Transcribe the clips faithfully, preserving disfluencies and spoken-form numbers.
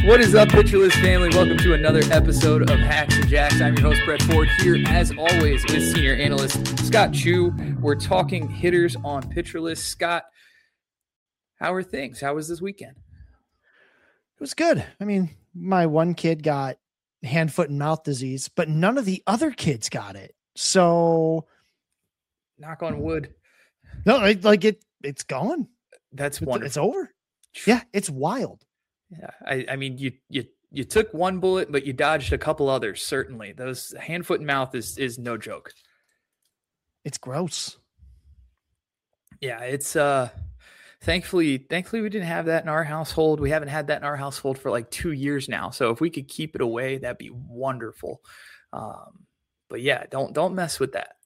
What is up, Pitcher List family? Welcome to another episode of Hacks and Jacks. I'm your host, Brett Ford, here as always with senior analyst Scott Chu. We're talking hitters on Pitcher List. Scott, how are things? How was this weekend? It was good. I mean, my one kid got hand, foot, and mouth disease, but none of the other kids got it. So, knock on wood. No, like it, it's gone. That's it's, wonderful. It's over. Yeah, it's wild. Yeah, I, I mean, you you you took one bullet, but you dodged a couple others. Certainly, those hand, foot, and mouth is is no joke. It's gross. Yeah, it's uh. Thankfully, thankfully, we didn't have that in our household. We haven't had that in our household for like two years now. So if we could keep it away, that'd be wonderful. Um, but yeah, don't don't mess with that.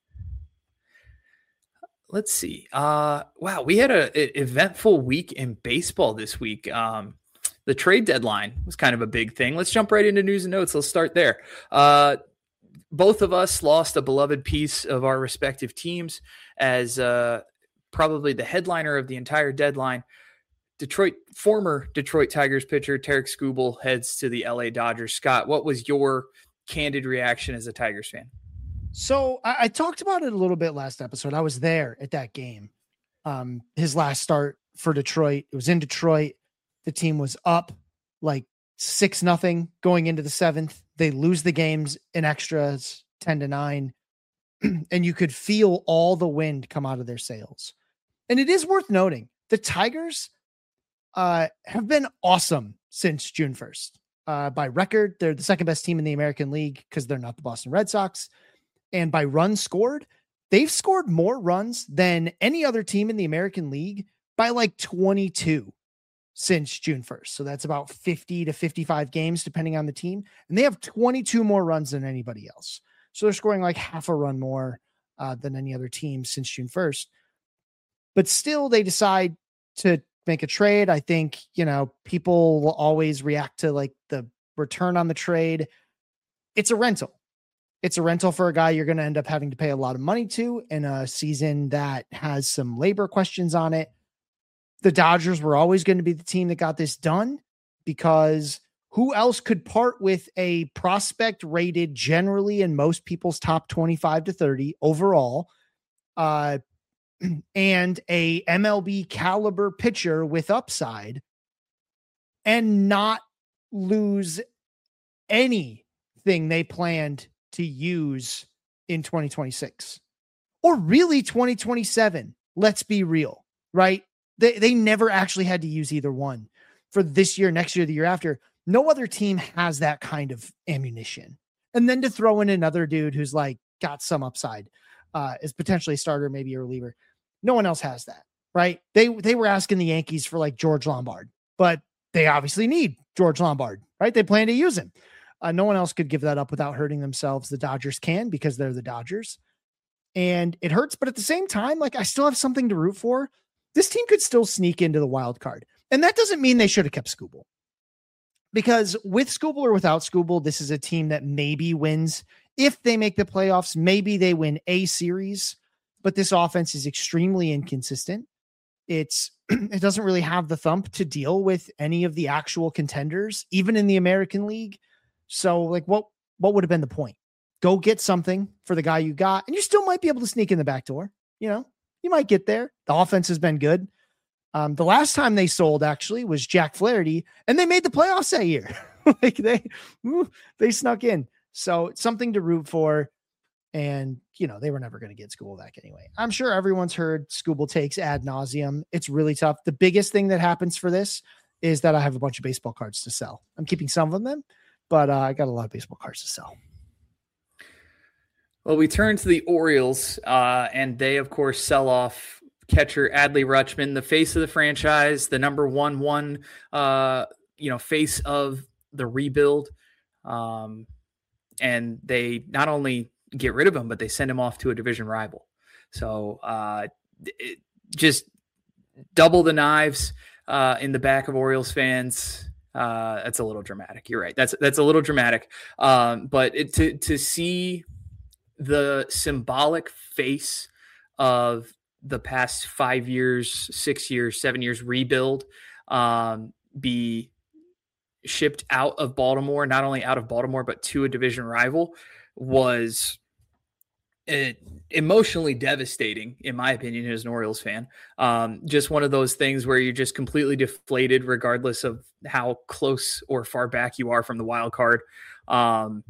Let's see. Uh, wow, we had a, a eventful week in baseball this week. Um, the trade deadline was kind of a big thing. Let's jump right into news and notes. Let's start there. Uh, both of us lost a beloved piece of our respective teams as uh, probably the headliner of the entire deadline. Detroit, former Detroit Tigers pitcher Tarik Skubal heads to the L A Dodgers. Scott, what was your candid reaction as a Tigers fan? So I, I talked about it a little bit last episode. I was there at that game. Um, his last start for Detroit. It was in Detroit. The team was up like six nothing going into the seventh. They lose the games in extras, ten to nine. And you could feel all the wind come out of their sails. And it is worth noting, the Tigers uh, have been awesome since June first. Uh, by record, they're the second best team in the American League because they're not the Boston Red Sox. And by runs scored, they've scored more runs than any other team in the American League by like twenty-two since June first. So that's about fifty to fifty-five games, depending on the team. And they have twenty-two more runs than anybody else. So they're scoring like half a run more uh, than any other team since June first. But still, they decide to make a trade. I think, you know, people will always react to like the return on the trade. It's a rental. It's a rental for a guy you're going to end up having to pay a lot of money to in a season that has some labor questions on it. The Dodgers were always going to be the team that got this done because who else could part with a prospect rated generally in most people's top twenty-five to thirty overall, uh, and a M L B caliber pitcher with upside and not lose anything they planned to use in twenty twenty-six or really twenty twenty-seven. Let's be real, right? They, they never actually had to use either one for this year, next year, the year after. No other team has that kind of ammunition. And then to throw in another dude who's like got some upside uh, as potentially a starter, maybe a reliever. No one else has that, right? They they were asking the Yankees for like George Lombard, but they obviously need George Lombard, right? They plan to use him. Uh, no one else could give that up without hurting themselves. The Dodgers can because they're the Dodgers. And it hurts, but at the same time, like I still have something to root for. This team could still sneak into the wild card. And that doesn't mean they should have kept Skubal. Because with Skubal or without Skubal, this is a team that maybe wins. If they make the playoffs, maybe they win a series. But this offense is extremely inconsistent. It's it doesn't really have the thump to deal with any of the actual contenders, even in the American League. So, like, what what would have been the point? Go get something for the guy you got, and you still might be able to sneak in the back door. You know, you might get there. The offense has been good. Um, the last time they sold actually was Jack Flaherty, and they made the playoffs that year. like they, they snuck in. So it's something to root for. And, you know, they were never going to get Skubal back anyway. I'm sure everyone's heard Skubal takes ad nauseum. It's really tough. The biggest thing that happens for this is that I have a bunch of baseball cards to sell. I'm keeping some of them, but uh, I got a lot of baseball cards to sell. Well, we turn to the Orioles, uh, and they, of course, sell off catcher Adley Rutschman, the face of the franchise, the number one, one, uh, you know, face of the rebuild. Um, and they not only get rid of him, but they send him off to a division rival. So uh, it, just double the knives uh, in the back of Orioles fans. Uh, that's a little dramatic. You're right. That's that's a little dramatic. Um, but it, to to see the symbolic face of the past five years, six years, seven years rebuild um, be shipped out of Baltimore, not only out of Baltimore, but to a division rival, was it, emotionally devastating, in my opinion, as an Orioles fan. Um, just one of those things where you're just completely deflated, regardless of how close or far back you are from the wild card. Um,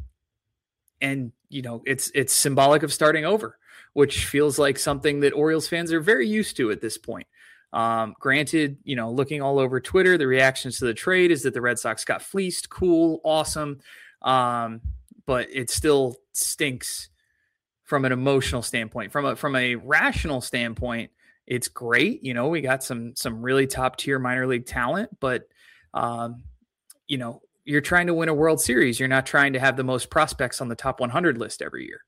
and, you know, it's it's symbolic of starting over, which feels like something that Orioles fans are very used to at this point. Um, granted, you know, looking all over Twitter, the reactions to the trade is that the Red Sox got fleeced. Cool, awesome. Um, but it still stinks from an emotional standpoint. From a from a rational standpoint, it's great. You know, we got some some really top tier minor league talent, but um, you know, you're trying to win a World Series. You're not trying to have the most prospects on the top one hundred list every year.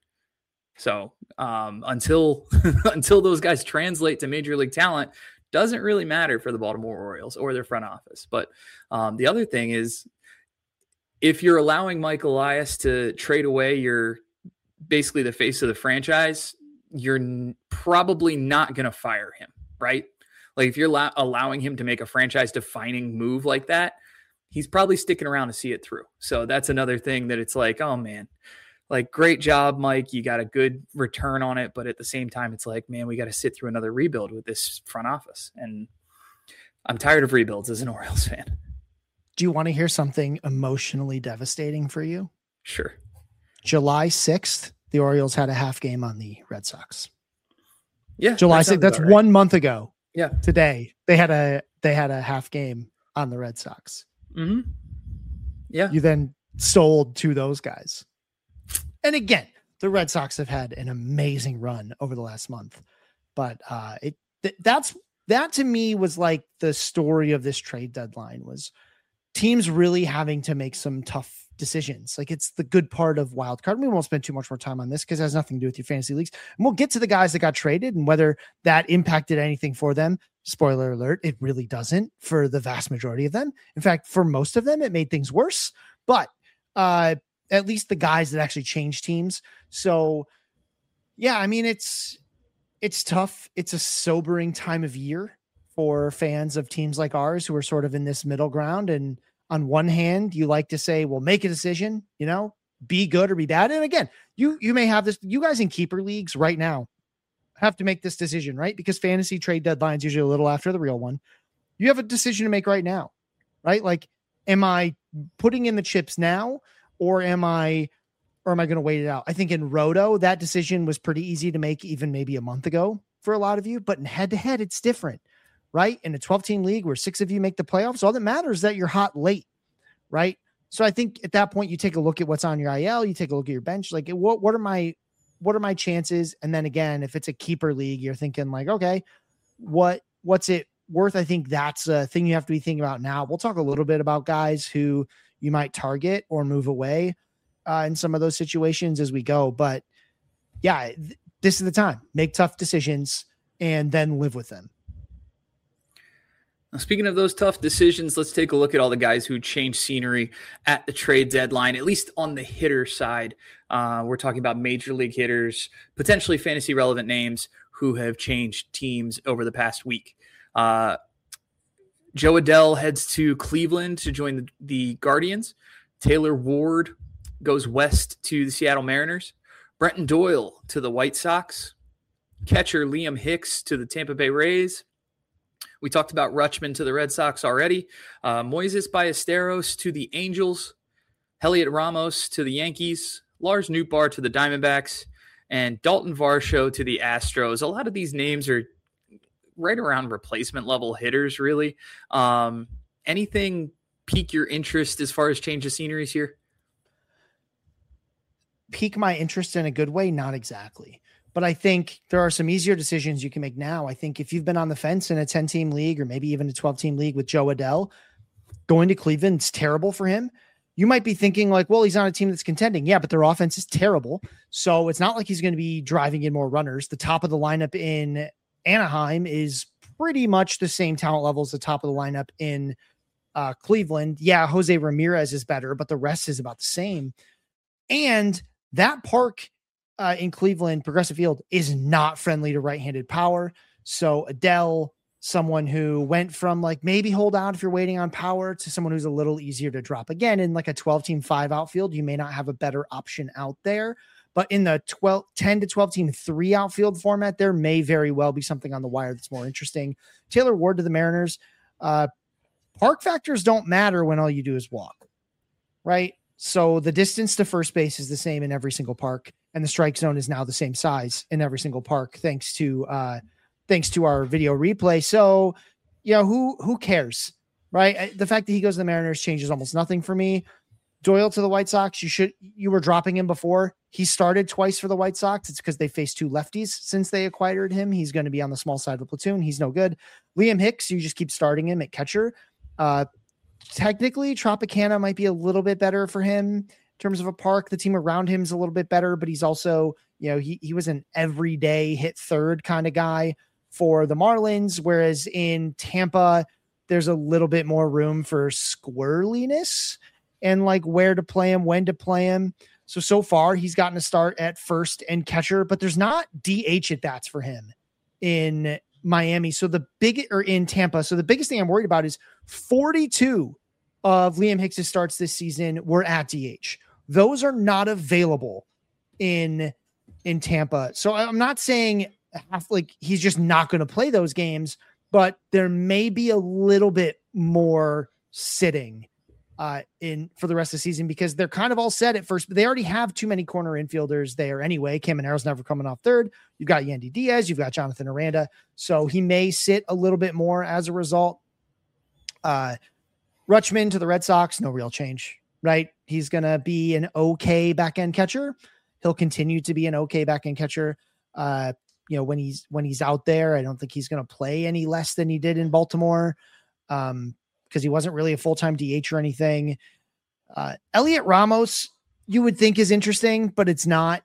So um, until until those guys translate to major league talent, doesn't really matter for the Baltimore Orioles or their front office. But um, the other thing is, if you're allowing Mike Elias to trade away your basically the face of the franchise, you're n- probably not going to fire him, right? Like if you're la- allowing him to make a franchise defining move like that, he's probably sticking around to see it through. So that's another thing that it's like, oh man, like, great job, Mike. You got a good return on it. But at the same time, it's like, man, we got to sit through another rebuild with this front office. And I'm tired of rebuilds as an Orioles fan. Do you want to hear something emotionally devastating for you? Sure. July sixth, the Orioles had a half game on the Red Sox. Yeah. July sixth. That's right. One month ago. Yeah. Today they had a, they had a half game on the Red Sox. Mm-hmm. Yeah. You then sold to those guys. And again, the Red Sox have had an amazing run over the last month, but uh, it th- that's that to me was like the story of this trade deadline, was teams really having to make some tough decisions. Like, it's the good part of wild card. We won't spend too much more time on this because it has nothing to do with your fantasy leagues. And we'll get to the guys that got traded and whether that impacted anything for them. Spoiler alert, it really doesn't for the vast majority of them. In fact, for most of them, it made things worse. But uh, at least the guys that actually change teams. So yeah, I mean, it's, it's tough. It's a sobering time of year for fans of teams like ours who are sort of in this middle ground. And on one hand, you like to say, well, make a decision, you know, be good or be bad. And again, you, you may have this, you guys in keeper leagues right now have to make this decision, right? Because fantasy trade deadline is usually a little after the real one. You have a decision to make right now, right? Like, am I putting in the chips now? Or am I, or am I going to wait it out? I think in Roto, that decision was pretty easy to make even maybe a month ago for a lot of you, but in head to head, it's different, right? In a twelve team league where six of you make the playoffs, all that matters is that you're hot late, right? So I think at that point, you take a look at what's on your I L, you take a look at your bench, like what, what are my, what are my chances? And then again, if it's a keeper league, you're thinking like, okay, what, what's it worth? I think that's a thing you have to be thinking about now. We'll talk a little bit about guys who you might target or move away uh, in some of those situations as we go. But yeah, th- this is the time. Make tough decisions and then live with them. Now, speaking of those tough decisions, let's take a look at all the guys who changed scenery at the trade deadline, at least on the hitter side. Uh, we're talking about major league hitters, potentially fantasy relevant names who have changed teams over the past week. Uh, Jo Adell heads to Cleveland to join the, the Guardians. Taylor Ward goes west to the Seattle Mariners. Brenton Doyle to the White Sox. Catcher Liam Hicks to the Tampa Bay Rays. We talked about Rutschman to the Red Sox already. Uh, Moises Ballesteros to the Angels. Heliot Ramos to the Yankees. Lars Nootbaar to the Diamondbacks. And Dalton Varsho to the Astros. A lot of these names are right around replacement level hitters, really. Um, anything pique your interest as far as change of sceneries here? Pique my interest in a good way? Not exactly. But I think there are some easier decisions you can make now. I think if you've been on the fence in a ten team league or maybe even a twelve team league with Jo Adell, going to Cleveland is terrible for him. You might be thinking like, well, he's on a team that's contending. Yeah, but their offense is terrible. So it's not like he's going to be driving in more runners. The top of the lineup in Anaheim is pretty much the same talent level as the top of the lineup in uh, Cleveland. Yeah, Jose Ramirez is better, but the rest is about the same. And that park uh, in Cleveland, Progressive Field, is not friendly to right-handed power. So Adell someone who went from like maybe hold out if you're waiting on power to someone who's a little easier to drop. Again, in like a twelve team five outfield, you may not have a better option out there, but in the twelve, ten to twelve team three outfield format, there may very well be something on the wire that's more interesting. Taylor Ward to the Mariners. Uh, park factors don't matter when all you do is walk, right? So the distance to first base is the same in every single park, and the strike zone is now the same size in every single park, thanks to, uh, thanks to our video replay. So, you know, who, who cares, right? The fact that he goes to the Mariners changes almost nothing for me. Doyle to the White Sox. You should, you were dropping him before. He started twice for the White Sox. It's because they faced two lefties since they acquired him. He's going to be on the small side of the platoon. He's no good. Liam Hicks, you just keep starting him at catcher. Uh, technically Tropicana might be a little bit better for him in terms of a park. The team around him is a little bit better, but he's also, you know, he, he was an everyday hit third kind of guy for the Marlins. Whereas in Tampa, there's a little bit more room for squirreliness and like where to play him, when to play him. So, so far he's gotten a start at first and catcher, but there's not D H at bats for him in Miami. So the big, or in Tampa. So the biggest thing I'm worried about is forty-two of Liam Hicks' starts this season were at D H. Those are not available in, in Tampa. So I'm not saying half, like he's just not going to play those games, but there may be a little bit more sitting uh, in for the rest of the season because they're kind of all set at first, but they already have too many corner infielders there anyway. Camaro's never coming off third. You've got Yandy Diaz, you've got Jonathan Aranda. So he may sit a little bit more as a result. Uh, Rutschman to the Red Sox, no real change, right? He's going to be an okay back end catcher. He'll continue to be an okay back end catcher. Uh, you know, when he's, when he's out there, I don't think he's going to play any less than he did in Baltimore. Um, because he wasn't really a full-time D H or anything. Uh, Elliot Ramos, you would think is interesting, but it's not.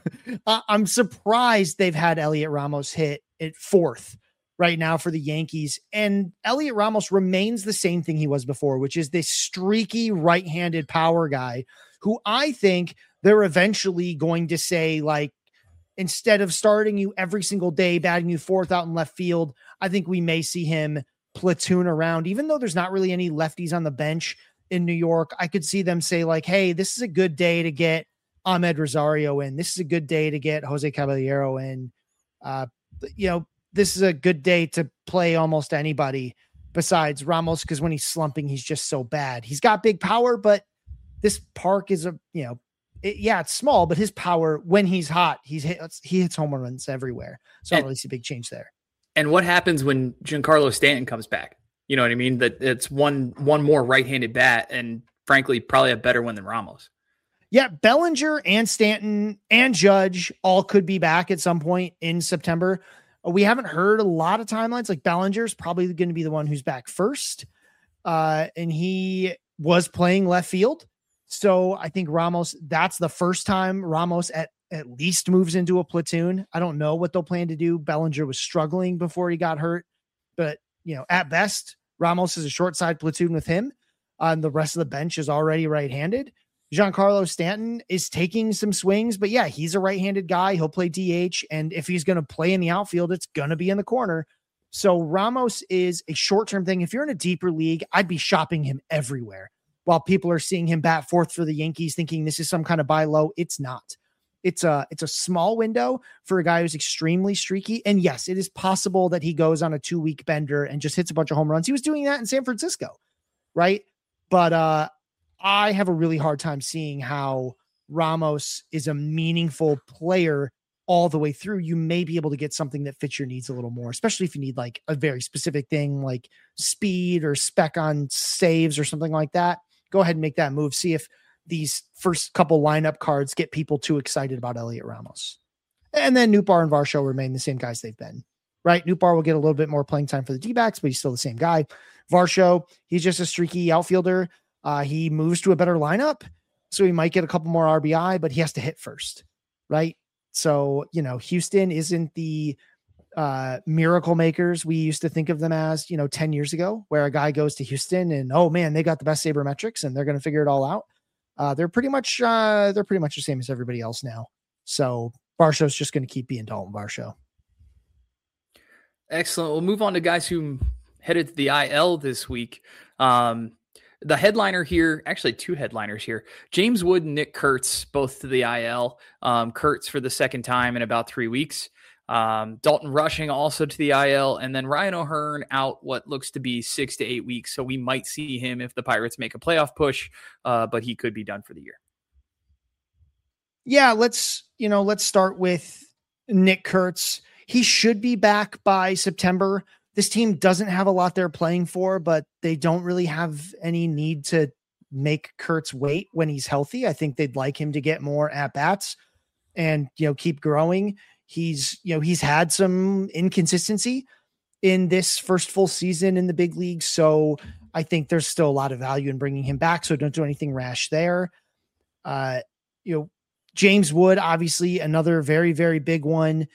I'm surprised they've had Elliot Ramos hit at fourth right now for the Yankees. And Elliot Ramos remains the same thing he was before, which is this streaky right-handed power guy who I think they're eventually going to say, like, instead of starting you every single day, batting you fourth out in left field, I think we may see him platoon around, even though there's not really any lefties on the bench in New York. I could see them say like, hey, this is a good day to get Ahmed Rosario in. This is a good day to get Jose Caballero in. Uh, you know, this is a good day to play almost anybody besides Ramos, because when he's slumping, he's just so bad. He's got big power, but this park is a, you know, it, yeah, it's small, but his power when he's hot, he's hit, he hits home runs everywhere. So I don't really see a big change there. And what happens when Giancarlo Stanton comes back? You know what I mean? That it's one one more right-handed bat, and frankly, probably a better one than Ramos. Yeah, Bellinger and Stanton and Judge all could be back at some point in September. We haven't heard a lot of timelines. Like Bellinger's probably going to be the one who's back first, uh, and he was playing left field. So I think Ramos, that's the first time Ramos at at least moves into a platoon. I don't know what they'll plan to do. Bellinger was struggling before he got hurt, but you know, at best, Ramos is a short side platoon with him. Uh, and the rest of the bench is already right-handed. Giancarlo Stanton is taking some swings, but yeah, he's a right-handed guy. He'll play D H. And if he's going to play in the outfield, it's going to be in the corner. So Ramos is a short-term thing. If you're in a deeper league, I'd be shopping him everywhere while people are seeing him bat fourth for the Yankees, thinking this is some kind of buy low. It's not. It's a, it's a small window for a guy who's extremely streaky. And yes, it is possible that he goes on a two week bender and just hits a bunch of home runs. He was doing that in San Francisco. Right. But uh, I have a really hard time seeing how Ramos is a meaningful player all the way through. You may be able to get something that fits your needs a little more, especially if you need like a very specific thing like speed or spec on saves or something like that. Go ahead and make that move. See if these first couple lineup cards get people too excited about Elliot Ramos. And then Nootbaar and Varsho remain the same guys they've been, right? Nootbaar will get a little bit more playing time for the D-backs, but he's still the same guy. Varsho, he's just a streaky outfielder. Uh, he moves to a better lineup, so he might get a couple more R B I, but he has to hit first, right? So, you know, Houston isn't the uh, miracle makers we used to think of them as, you know, ten years ago, where a guy goes to Houston and, oh man, they got the best sabermetrics and they're going to figure it all out. Uh, they're pretty much uh, they're pretty much the same as everybody else now. So Varsho's just going to keep being Dalton Varsho. Excellent. We'll move on to guys who headed to the I L this week. Um, the headliner here, actually two headliners here, James Wood and Nick Kurtz, both to the I L. Um, Kurtz for the second time in about three weeks. Um, Dalton Rushing also to the I L, and then Ryan O'Hearn out what looks to be six to eight weeks. So we might see him if the Pirates make a playoff push, uh, but he could be done for the year. Yeah, let's, you know, let's start with Nick Kurtz. He should be back by September. This team doesn't have a lot they're playing for, but they don't really have any need to make Kurtz wait when he's healthy. I think they'd like him to get more at bats and, you know, keep growing. He's, you know, he's had some inconsistency in this first full season in the big league. So I think there's still a lot of value in bringing him back. So don't do anything rash there. Uh, you know, James Wood, obviously another very, very big one.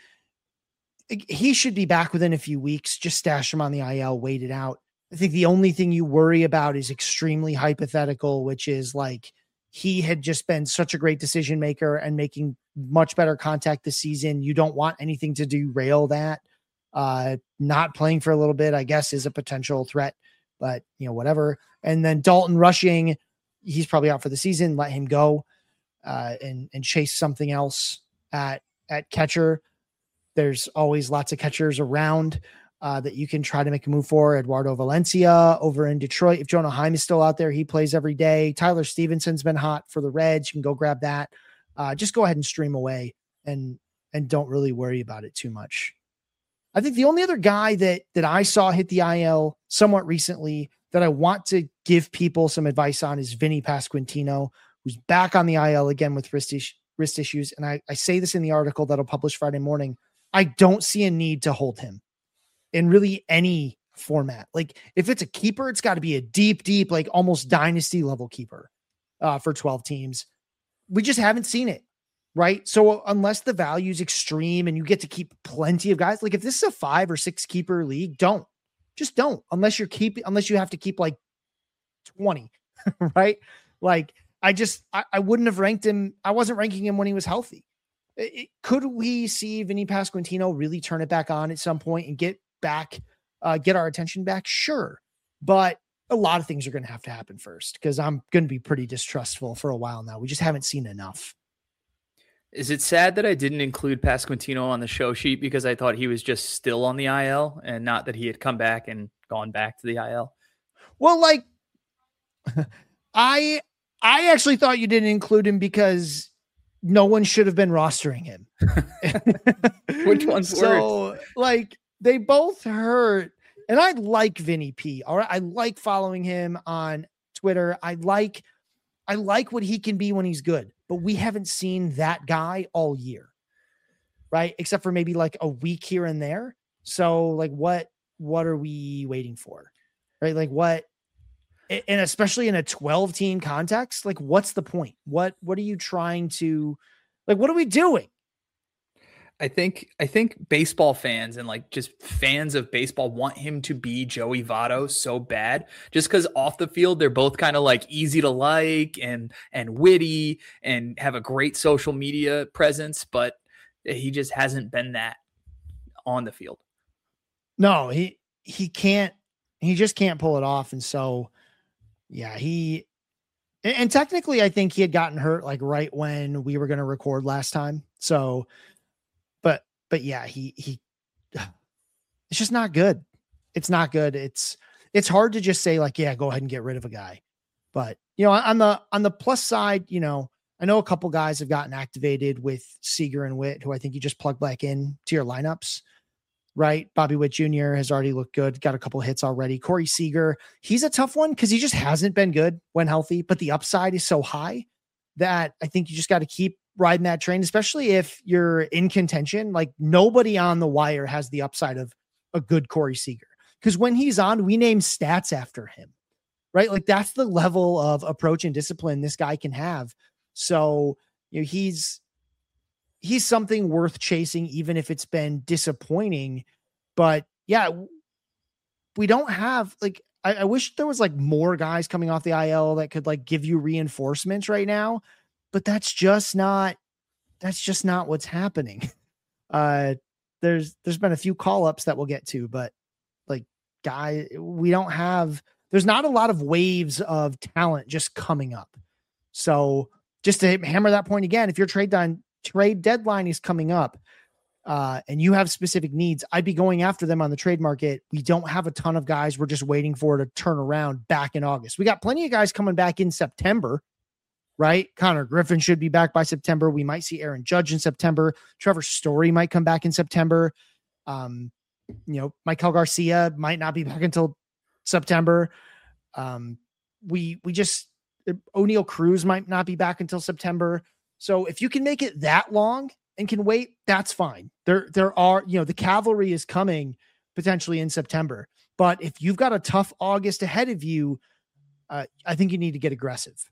He should be back within a few weeks. Just stash him on the I L, wait it out. I think the only thing you worry about is extremely hypothetical, which is like he had just been such a great decision maker and making much better contact this season. You don't want anything to derail that. Uh, not playing for a little bit, I guess, is a potential threat, but you know, whatever. And then Dalton Rushing, he's probably out for the season. Let him go uh, and, and chase something else at, at catcher. There's always lots of catchers around uh, that you can try to make a move for. Eduardo Valencia over in Detroit. If Jonah Heim is still out there, he plays every day. Tyler Stevenson's been hot for the Reds. You can go grab that. Uh, just go ahead and stream away and, and don't really worry about it too much. I think the only other guy that, that I saw hit the I L somewhat recently that I want to give people some advice on is Vinny Pasquantino, who's back on the I L again with wrist, is- wrist issues. And I, I say this in the article that'll publish Friday morning. I don't see a need to hold him in really any format. Like if it's a keeper, it's got to be a deep, deep, like almost dynasty level keeper uh, for twelve teams. We just haven't seen it. Right. So unless the value is extreme and you get to keep plenty of guys, like if this is a five or six keeper league, don't just don't, unless you're keeping, unless you have to keep like twenty, right? Like I just, I, I wouldn't have ranked him. I wasn't ranking him when he was healthy. It, could we see Vinny Pasquantino really turn it back on at some point and get back, uh, get our attention back? Sure. But a lot of things are going to have to happen first because I'm going to be pretty distrustful for a while now. We just haven't seen enough. Is it sad that I didn't include Pasquantino on the show sheet because I thought he was just still on the I L and not that he had come back and gone back to the I L? Well, like I, I actually thought you didn't include him because no one should have been rostering him. Which one's so, worse? Like they both hurt. And I like Vinny P. All right. I like following him on Twitter. I like, I like what he can be when he's good, but we haven't seen that guy all year. Right. Except for maybe like a week here and there. So like, what, what are we waiting for? Right. Like what, and especially in a twelve team context, like what's the point? What, what are you trying to, like, what are we doing? I think, I think baseball fans and like just fans of baseball want him to be Joey Votto so bad, just because off the field, they're both kind of like easy to like and, and witty and have a great social media presence, but he just hasn't been that on the field. No, he, he can't, he just can't pull it off. And so, yeah, he, and, and technically I think he had gotten hurt like right when we were going to record last time. So, but, but yeah, he, he, it's just not good. It's not good. It's, it's hard to just say like, yeah, go ahead and get rid of a guy. But, you know, on the, on the plus side, you know, I know a couple guys have gotten activated with Seager and Witt, who I think you just plug back in to your lineups. Right. Bobby Witt Junior has already looked good. Got a couple of hits already. Corey Seager, he's a tough one because he just hasn't been good when healthy, but the upside is so high that I think you just got to keep riding that train, especially if you're in contention. Like nobody on the wire has the upside of a good Corey Seager because when he's on, we name stats after him, right? Like that's the level of approach and discipline this guy can have. So, you know, he's, he's something worth chasing, even if it's been disappointing. But yeah, we don't have like, I, I wish there was like more guys coming off the I L that could like give you reinforcements right now, but that's just not, that's just not what's happening. Uh, there's there's been a few call ups that we'll get to, but like guy, we don't have. There's not a lot of waves of talent just coming up. So just to hammer that point again, if your trade down trade deadline is coming up uh, and you have specific needs, I'd be going after them on the trade market. We don't have a ton of guys. We're just waiting for it to turn around back in August. We got plenty of guys coming back in September, right? Connor Griffin should be back by September. We might see Aaron Judge in September. Trevor Story might come back in September. Um, you know, Michael Garcia might not be back until September. Um, we, we just, O'Neal Cruz might not be back until September. So if you can make it that long and can wait, that's fine. There, there are, you know, the cavalry is coming potentially in September, but if you've got a tough August ahead of you, uh, I think you need to get aggressive.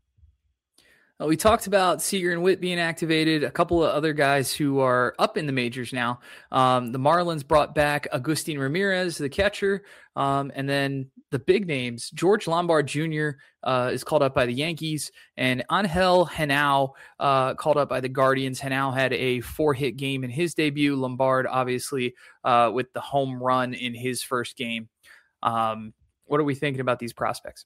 Uh, we talked about Seager and Witt being activated, a couple of other guys who are up in the majors now. Um, the Marlins brought back Agustin Ramirez, the catcher, um, and then the big names, George Lombard Junior uh, is called up by the Yankees, and Angel Henao uh, called up by the Guardians. Henao had a four-hit game in his debut. Lombard, obviously, uh, with the home run in his first game. Um, what are we thinking about these prospects?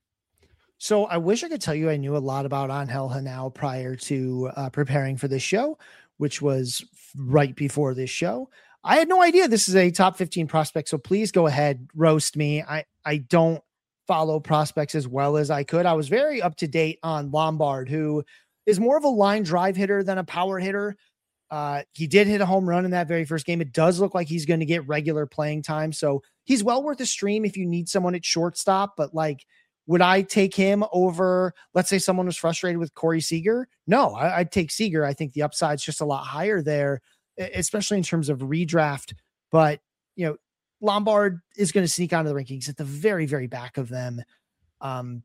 So I wish I could tell you I knew a lot about Angel Henao prior to uh, preparing for this show, which was right before this show. I had no idea this is a top fifteen prospect, so please go ahead, roast me. I, I don't follow prospects as well as I could. I was very up to date on Lombard, who is more of a line drive hitter than a power hitter. Uh, he did hit a home run in that very first game. It does look like he's going to get regular playing time, so he's well worth a stream if you need someone at shortstop, but like, would I take him over, let's say someone was frustrated with Corey Seager? No, I, I'd take Seager. I think the upside's just a lot higher there, especially in terms of redraft. But, you know, Lombard is going to sneak onto the rankings at the very, very back of them. Um,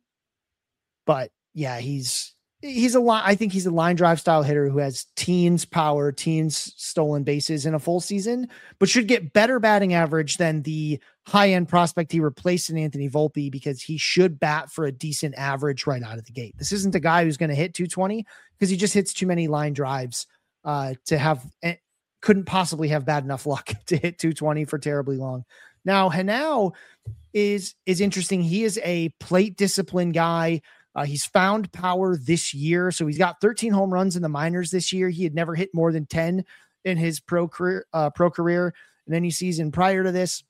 but yeah, he's, he's a line. I think he's a line drive style hitter who has teens power, teens stolen bases in a full season, but should get better batting average than the high end prospect he replaced in Anthony Volpe, because he should bat for a decent average right out of the gate. This isn't a guy who's going to hit two twenty because he just hits too many line drives uh, to have, couldn't possibly have bad enough luck to hit two twenty for terribly long. Now, Henao is, is interesting. He is a plate discipline guy. Uh, he's found power this year. So he's got thirteen home runs in the minors this year. He had never hit more than ten in his pro career, uh, pro career and any season prior to this.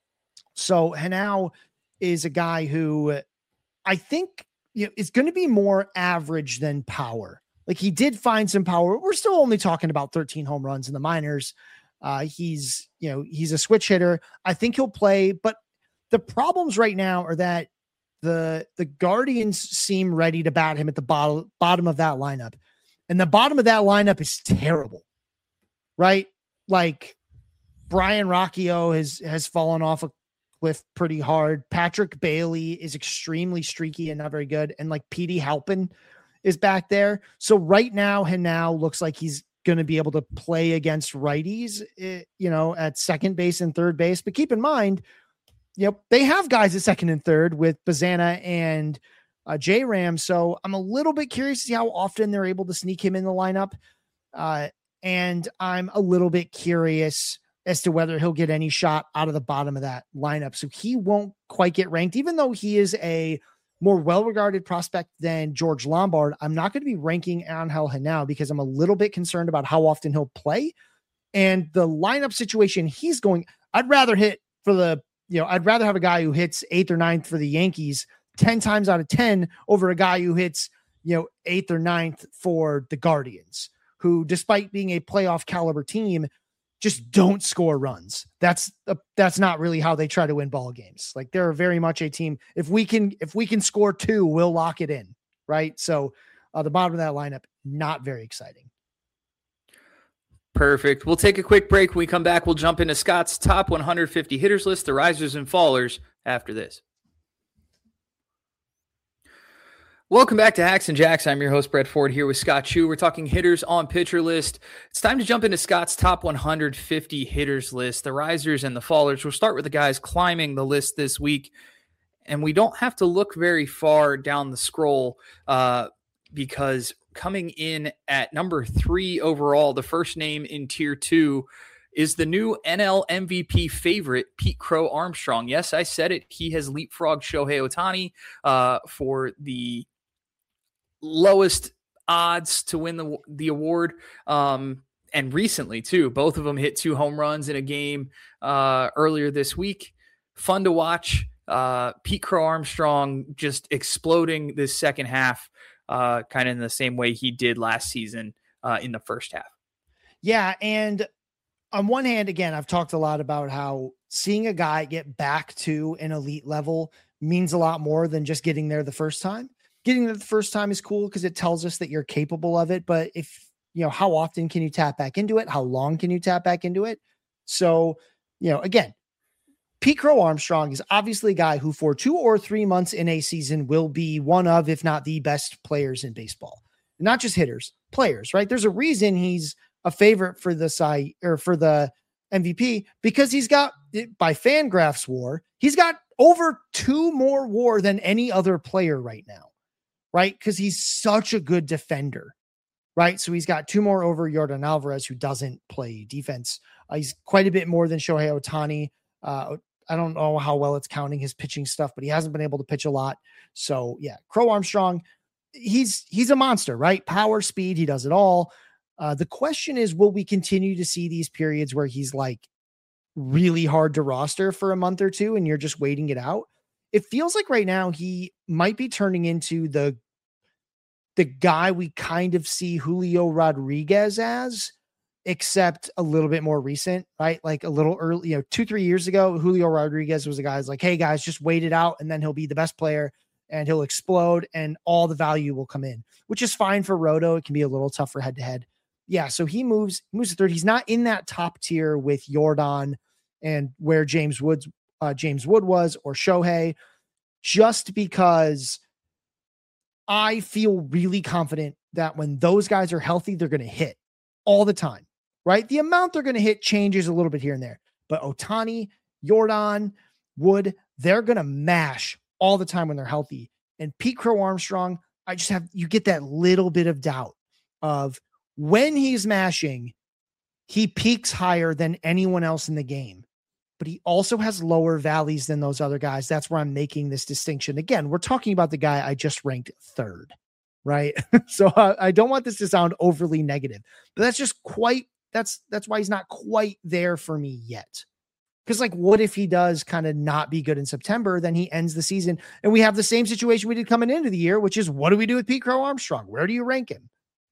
So Henao is a guy who I think, you know, is going to be more average than power. Like, he did find some power. We're still only talking about thirteen home runs in the minors. Uh, he's, you know, he's a switch hitter. I think he'll play, but the problems right now are that the, the Guardians seem ready to bat him at the bottom, bottom of that lineup. And the bottom of that lineup is terrible, right? Like, Brian Rocchio has, has fallen off a cliff pretty hard. Patrick Bailey is extremely streaky and not very good. And like Petey Halpin is back there. So right now, Henao looks like he's going to be able to play against righties, you know, at second base and third base. But keep in mind, you know, they have guys at second and third with Bazana and uh, J-Ram. So I'm a little bit curious to see how often they're able to sneak him in the lineup. Uh, and I'm a little bit curious as to whether he'll get any shot out of the bottom of that lineup. So he won't quite get ranked, even though he is a more well-regarded prospect than George Lombard. I'm not going to be ranking Angel Henao because I'm a little bit concerned about how often he'll play and the lineup situation he's going. I'd rather hit for the, you know, I'd rather have a guy who hits eighth or ninth for the Yankees ten times out of ten over a guy who hits, you know, eighth or ninth for the Guardians, who, despite being a playoff caliber team, just don't score runs. That's uh, that's not really how they try to win ball games. Like, they're very much a team. If we can, if we can score two, we'll lock it in. Right. So uh, the bottom of that lineup, not very exciting. Perfect. We'll take a quick break. When we come back, we'll jump into Scott's top one hundred fifty hitters list, the risers and fallers, after this. Welcome back to Hacks and Jacks. I'm your host, Brett Ford, here with Scott Chu. We're talking hitters on Pitcher List. It's time to jump into Scott's top one hundred fifty hitters list, the risers and the fallers. We'll start with the guys climbing the list this week, and we don't have to look very far down the scroll uh, because coming in at number three overall, the first name in tier two, is the new N L M V P favorite, Pete Crow Armstrong. Yes, I said it. He has leapfrogged Shohei Ohtani uh, for the lowest odds to win the, the award. Um, and recently, too. Both of them hit two home runs in a game uh, earlier this week. Fun to watch. Uh, Pete Crow Armstrong just exploding this second half, uh, kind of in the same way he did last season uh, in the first half. Yeah, and on one hand, again, I've talked a lot about how seeing a guy get back to an elite level means a lot more than just getting there the first time. Getting there the first time is cool because it tells us that you're capable of it. But if, you know, how often can you tap back into it? How long can you tap back into it? So, you know, again, Pete Crow Armstrong is obviously a guy who for two or three months in a season will be one of, if not the best players in baseball. Not just hitters, players, right? There's a reason he's a favorite for the side or for the M V P because he's got, by Fangraphs WAR, he's got over two more WAR than any other player right now, right? Because he's such a good defender, right? So he's got two more over Yordan Alvarez, who doesn't play defense. Uh, he's quite a bit more than Shohei Ohtani. Uh, I don't know how well it's counting his pitching stuff, but he hasn't been able to pitch a lot. So yeah, Crow Armstrong, he's, he's a monster, right? Power, speed, he does it all. Uh, the question is, will we continue to see these periods where he's like really hard to roster for a month or two and you're just waiting it out? It feels like right now he might be turning into the, the guy we kind of see Julio Rodriguez as, except a little bit more recent, right? Like a little early, you know, two, three years ago, Julio Rodriguez was a guy who's like, hey guys, just wait it out and then he'll be the best player and he'll explode and all the value will come in, which is fine for Roto. It can be a little tougher head to head. Yeah. So he moves, moves to third. He's not in that top tier with Yordan and where James Woods, uh, James Wood was, or Shohei, just because I feel really confident that when those guys are healthy, they're going to hit all the time. Right? The amount they're going to hit changes a little bit here and there, but Ohtani, Yordan, Wood, they're going to mash all the time when they're healthy. And Pete Crow Armstrong, I just have, you get that little bit of doubt of when he's mashing, he peaks higher than anyone else in the game, but he also has lower valleys than those other guys. That's where I'm making this distinction. Again, we're talking about the guy I just ranked third, right? So uh, I don't want this to sound overly negative, but that's just quite That's that's why he's not quite there for me yet. Because like, what if he does kind of not be good in September? Then he ends the season and we have the same situation we did coming into the year, which is what do we do with Pete Crow Armstrong? Where do you rank him?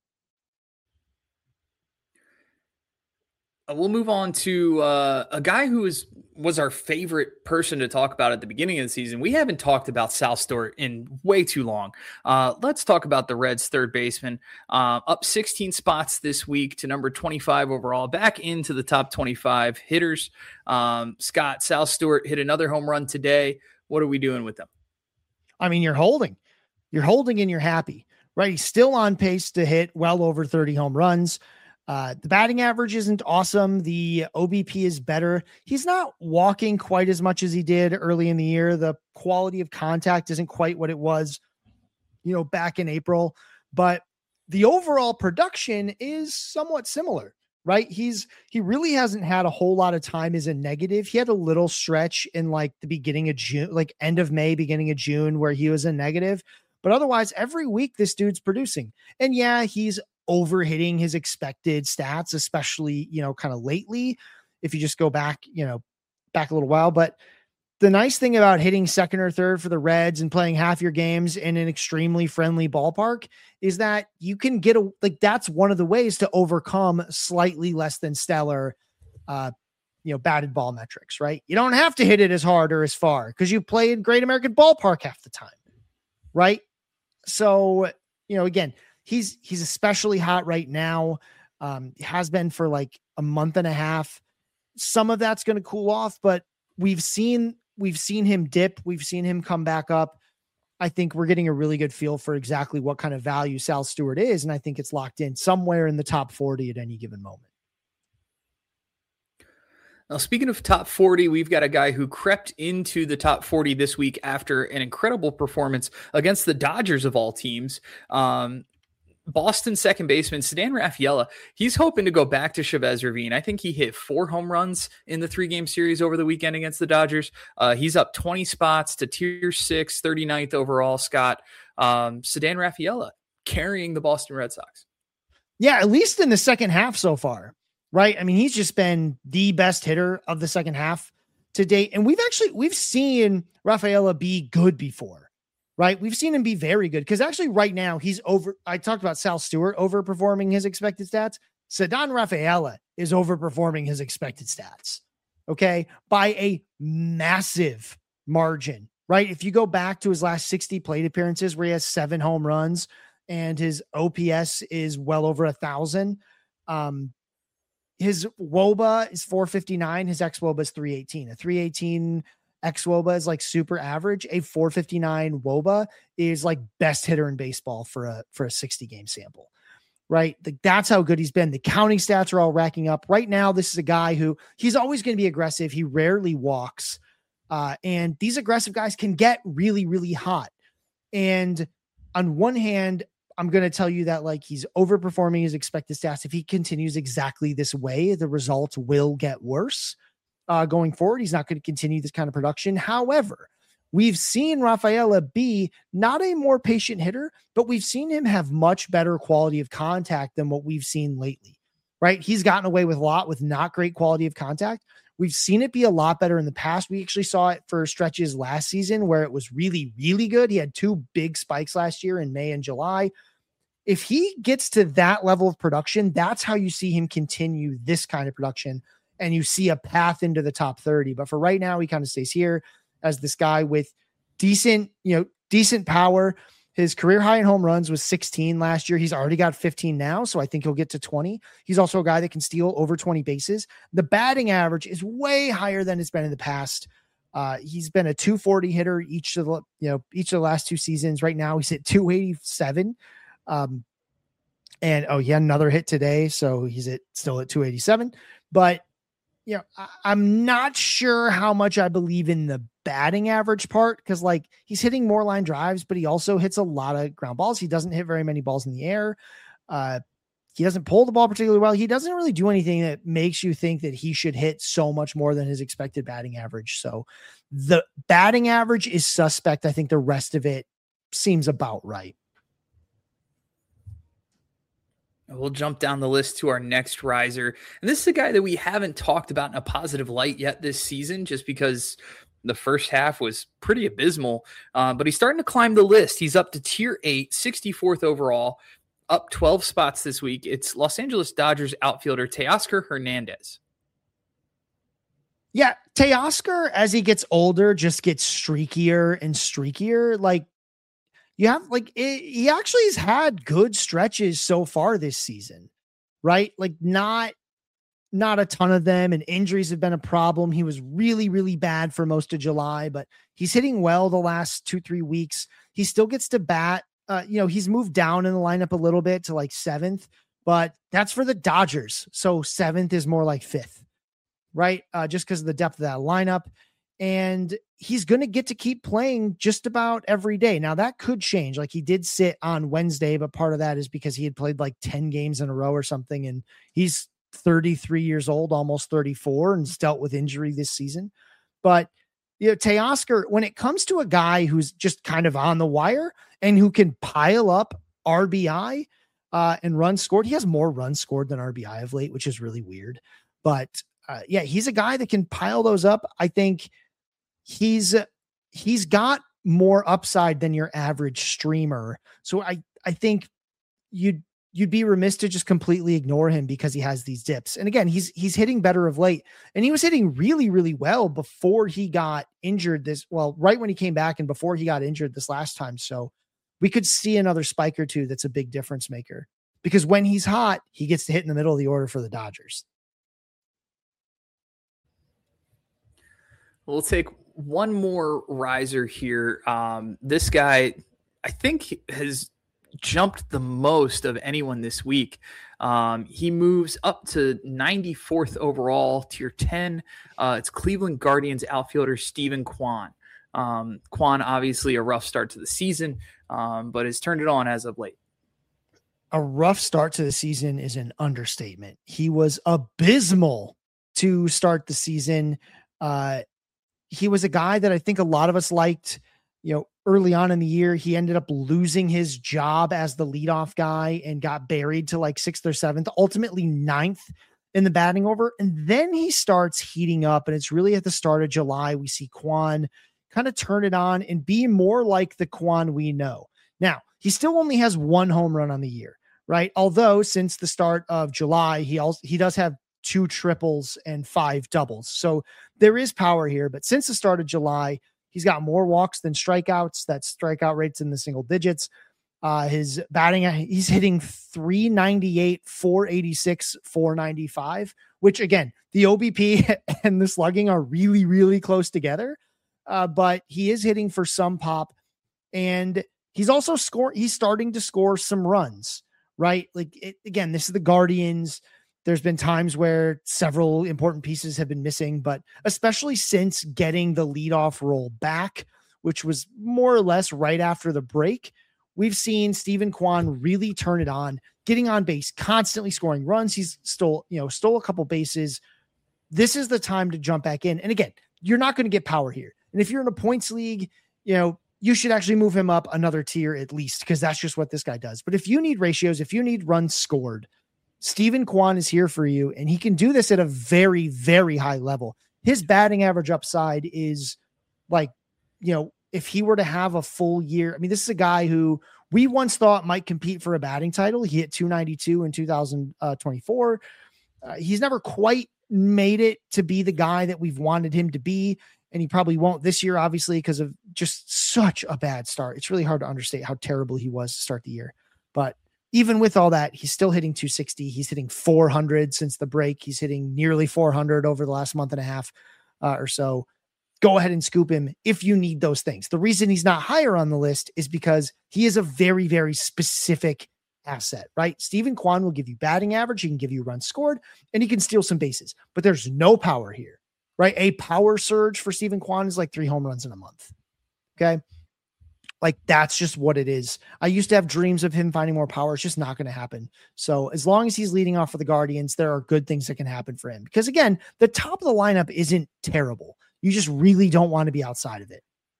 We'll move on to uh, a guy who is was our favorite person to talk about at the beginning of the season. We haven't talked about Sal Stewart in way too long. Uh, let's talk about the Reds' third baseman. Uh, up sixteen spots this week to number twenty-five overall, back into the top twenty-five hitters. Um, Scott, Sal Stewart hit another home run today. What are we doing with him? I mean, you're holding. You're holding and you're happy, right? He's still on pace to hit well over thirty home runs. Uh, the batting average isn't awesome. The O B P is better. He's not walking quite as much as he did early in the year. The quality of contact isn't quite what it was, you know, back in April, but the overall production is somewhat similar, right? He's, he really hasn't had a whole lot of time as a negative. He had a little stretch in like the beginning of June, like end of May, beginning of June, where he was a negative, but otherwise every week this dude's producing. And yeah, he's over hitting his expected stats, especially, you know, kind of lately, if you just go back, you know, back a little while. But the nice thing about hitting second or third for the Reds and playing half your games in an extremely friendly ballpark is that you can get a, like, that's one of the ways to overcome slightly less than stellar, uh, you know, batted ball metrics, right? You don't have to hit it as hard or as far because you play in Great American Ballpark half the time, right? So, you know, again, He's he's especially hot right now. Um, has been for like a month and a half. Some of that's going to cool off, but we've seen we've seen him dip. We've seen him come back up. I think we're getting a really good feel for exactly what kind of value Sal Stewart is, and I think it's locked in somewhere in the top forty at any given moment. Now, speaking of top forty, we've got a guy who crept into the top forty this week after an incredible performance against the Dodgers of all teams. Um, Boston second baseman Ceddanne Rafaela, he's hoping to go back to Chavez Ravine. I think he hit four home runs in the three-game series over the weekend against the Dodgers. Uh, he's up twenty spots to tier six, thirty-ninth overall, Scott. Um, Ceddanne Rafaela carrying the Boston Red Sox. Yeah, at least in the second half so far, right? I mean, he's just been the best hitter of the second half to date. And we've actually, we've seen Rafaela be good before, right? We've seen him be very good because actually right now he's over. I talked about Sal Stewart overperforming his expected stats. Ceddanne Rafaela is overperforming his expected stats. Okay. By a massive margin, right? If you go back to his last sixty plate appearances where he has seven home runs and his O P S is well over a thousand, um, his W O B A is four fifty-nine. His X W O B A is three eighteen. A three eighteen X W O B A is like super average. A four fifty-nine W O B A is like best hitter in baseball for a, for a sixty game sample, right? Like that's how good he's been. The counting stats are all racking up right now. This is a guy who he's always going to be aggressive. He rarely walks. Uh, and these aggressive guys can get really, really hot. And on one hand, I'm going to tell you that like he's overperforming his expected stats. If he continues exactly this way, the results will get worse uh, going forward. He's not going to continue this kind of production. However, we've seen Rafaela be not a more patient hitter, but we've seen him have much better quality of contact than what we've seen lately, right? He's gotten away with a lot with not great quality of contact. We've seen it be a lot better in the past. We actually saw it for stretches last season where it was really, really good. He had two big spikes last year in May and July. If he gets to that level of production, that's how you see him continue this kind of production. And you see a path into the top thirty. But for right now, he kind of stays here as this guy with decent, you know, decent power. His career high in home runs was sixteen last year. He's already got fifteen now, so I think he'll get to twenty. He's also a guy that can steal over twenty bases. The batting average is way higher than it's been in the past. Uh, he's been a two forty hitter each of the, you know, each of the last two seasons. Right now, he's at two eighty-seven. Um, and oh, he had another hit today, so he's at still at two eighty-seven. But you know, I, I'm not sure how much I believe in the batting average part because like he's hitting more line drives, but he also hits a lot of ground balls. He doesn't hit very many balls in the air. Uh, he doesn't pull the ball particularly well. He doesn't really do anything that makes you think that he should hit so much more than his expected batting average. So the batting average is suspect. I think the rest of it seems about right. We'll jump down the list to our next riser. And this is a guy that we haven't talked about in a positive light yet this season, just because the first half was pretty abysmal. Uh, but he's starting to climb the list. He's up to tier eight, sixty-fourth overall, up twelve spots this week. It's Los Angeles Dodgers outfielder Teoscar Hernandez. Yeah, Teoscar, as he gets older, just gets streakier and streakier. Like, you have like it, he actually has had good stretches so far this season, right? Like not, not a ton of them, and injuries have been a problem. He was really, really bad for most of July, but he's hitting well the last two, three weeks. He still gets to bat. Uh, you know, he's moved down in the lineup a little bit to like seventh, but that's for the Dodgers. So seventh is more like fifth, right? Uh, just because of the depth of that lineup. And he's going to get to keep playing just about every day. Now that could change. Like he did sit on Wednesday, but part of that is because he had played like ten games in a row or something. And he's thirty-three years old, almost thirty-four, and he's dealt with injury this season. But you know, Teoscar, when it comes to a guy who's just kind of on the wire and who can pile up R B I uh, and runs scored, he has more runs scored than R B I of late, which is really weird. But uh, yeah, he's a guy that can pile those up. I think he's he's got more upside than your average streamer. So I, I think you'd you'd be remiss to just completely ignore him because he has these dips. And again, he's he's hitting better of late. And he was hitting really, really well before he got injured this, well, right when he came back and before he got injured this last time. So we could see another spike or two that's a big difference maker. Because when he's hot, he gets to hit in the middle of the order for the Dodgers. We'll take one more riser here. Um, this guy, I think, has jumped the most of anyone this week. Um, he moves up to ninety-fourth overall, tier ten. Uh, it's Cleveland Guardians outfielder Steven Kwan. Um, Kwan, obviously a rough start to the season, um, but has turned it on as of late. A rough start to the season is an understatement. He was abysmal to start the season. Uh, he was a guy that I think a lot of us liked, you know, early on in the year. He ended up losing his job as the leadoff guy and got buried to like sixth or seventh, ultimately ninth in the batting order. And then he starts heating up, and it's really at the start of July. We see Kwan kind of turn it on and be more like the Kwan we know. Now, he still only has one home run on the year, right? Although since the start of July, he also, he does have two triples and five doubles. So there is power here, but since the start of July, he's got more walks than strikeouts. That strikeout rate's in the single digits. Uh, his batting, he's hitting three ninety-eight, four eighty-six, four ninety-five, which again, the O B P and the slugging are really, really close together. Uh, but he is hitting for some pop, and he's also scoring. He's starting to score some runs, right? Like it, again, this is the Guardians. There's been times where several important pieces have been missing, but especially since getting the leadoff role back, which was more or less right after the break, we've seen Steven Kwan really turn it on, getting on base, constantly scoring runs. He's stole, you know, stole a couple bases. This is the time to jump back in. And again, you're not going to get power here. And if you're in a points league, you know, you should actually move him up another tier at least, because that's just what this guy does. But if you need ratios, if you need runs scored, Steven Kwan is here for you, and he can do this at a very, very high level. His batting average upside is like, you know, if he were to have a full year, I mean, this is a guy who we once thought might compete for a batting title. He hit two ninety-two in two thousand twenty-four. Uh, he's never quite made it to be the guy that we've wanted him to be. And he probably won't this year, obviously, because of just such a bad start. It's really hard to understate how terrible he was to start the year. But even with all that, he's still hitting two sixty. He's hitting four hundred since the break. He's hitting nearly four hundred over the last month and a half uh, or so. Go ahead and scoop him if you need those things. The reason he's not higher on the list is because he is a very, very specific asset, right? Steven Kwan will give you batting average. He can give you runs scored, and he can steal some bases, but there's no power here, right? A power surge for Steven Kwan is like three home runs in a month. Okay. Like that's just what it is. I used to have dreams of him finding more power. It's just not going to happen. So as long as he's leading off for the Guardians, there are good things that can happen for him, because again, the top of the lineup isn't terrible. You just really don't want to be outside of it.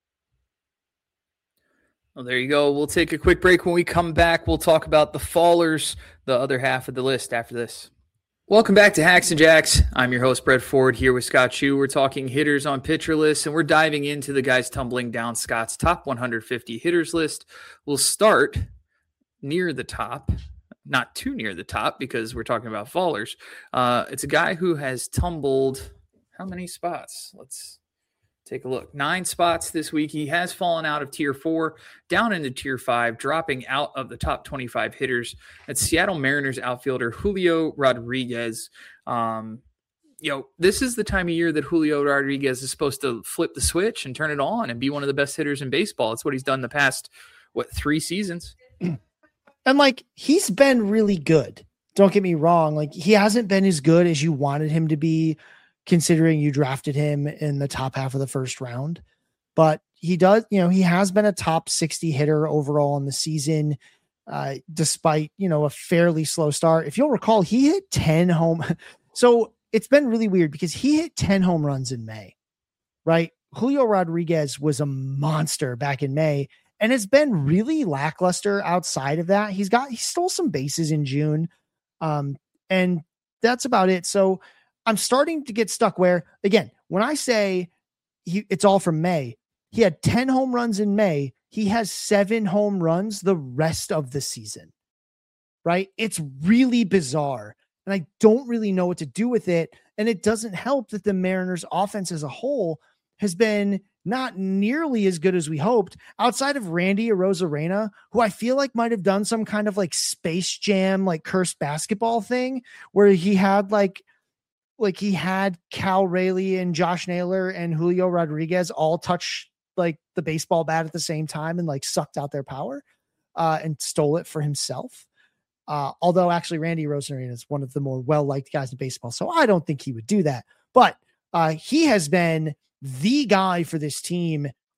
Well, there you go. We'll take a quick break. When we come back, we'll talk about the fallers, the other half of the list after this. Welcome back to Hacks and Jacks. I'm your host, Brett Ford, here with Scott Chu. We're talking hitters on pitcher lists, and we're diving into the guys tumbling down Scott's top one hundred fifty hitters list. We'll start near the top, not too near the top, because we're talking about fallers. Uh, it's a guy who has tumbled how many spots? Let's take a look. Nine spots this week. He has fallen out of tier four, down into tier five, dropping out of the top twenty-five hitters. That's Seattle Mariners outfielder Julio Rodriguez. Um, you know, this is the time of year that Julio Rodriguez is supposed to flip the switch and turn it on and be one of the best hitters in baseball. It's what he's done the past, what, three seasons. And like, he's been really good. Don't get me wrong. Like, he hasn't been as good as you wanted him to be, considering you drafted him in the top half of the first round. But he does, you know, he has been a top sixty hitter overall in the season, uh, despite, you know, a fairly slow start. If you'll recall, he hit ten home. So it's been really weird because he hit ten home runs in May, right? Julio Rodriguez was a monster back in May, and it's been really lackluster outside of that. He's got, he stole some bases in June. Um, and that's about it. So I'm starting to get stuck where, again, when I say he, it's all from May, he had ten home runs in May. He has seven home runs the rest of the season, right? It's really bizarre, and I don't really know what to do with it. And it doesn't help that the Mariners offense as a whole has been not nearly as good as we hoped, outside of Randy Arozarena, who I feel like might have done some kind of like Space Jam, like cursed basketball thing where he had like, like he had Cal Raleigh and Josh Naylor and Julio Rodriguez all touch like the baseball bat at the same time and like sucked out their power uh, and stole it for himself. Uh, although actually Randy Arozarena is one of the more well-liked guys in baseball, so I don't think he would do that. But uh, he has been the guy for this team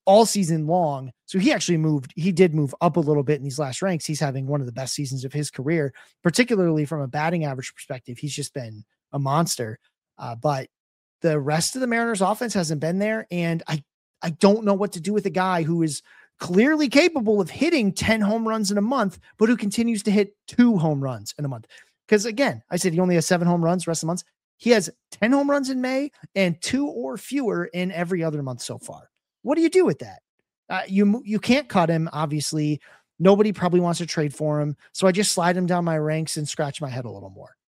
all season long. So he actually moved, he did move up a little bit in these last ranks. He's having one of the best seasons of his career, particularly from a batting average perspective. He's just been a monster. Uh, but the rest of the Mariners offense hasn't been there. And I, I don't know what to do with a guy who is clearly capable of hitting ten home runs in a month, but who continues to hit two home runs in a month. Because again, I said he only has seven home runs the rest of the months. He has ten home runs in May and two or fewer in every other month so far. What do you do with that? Uh, you you can't cut him, obviously. Nobody probably wants to trade for him. So I just slide him down my ranks and scratch my head a little more.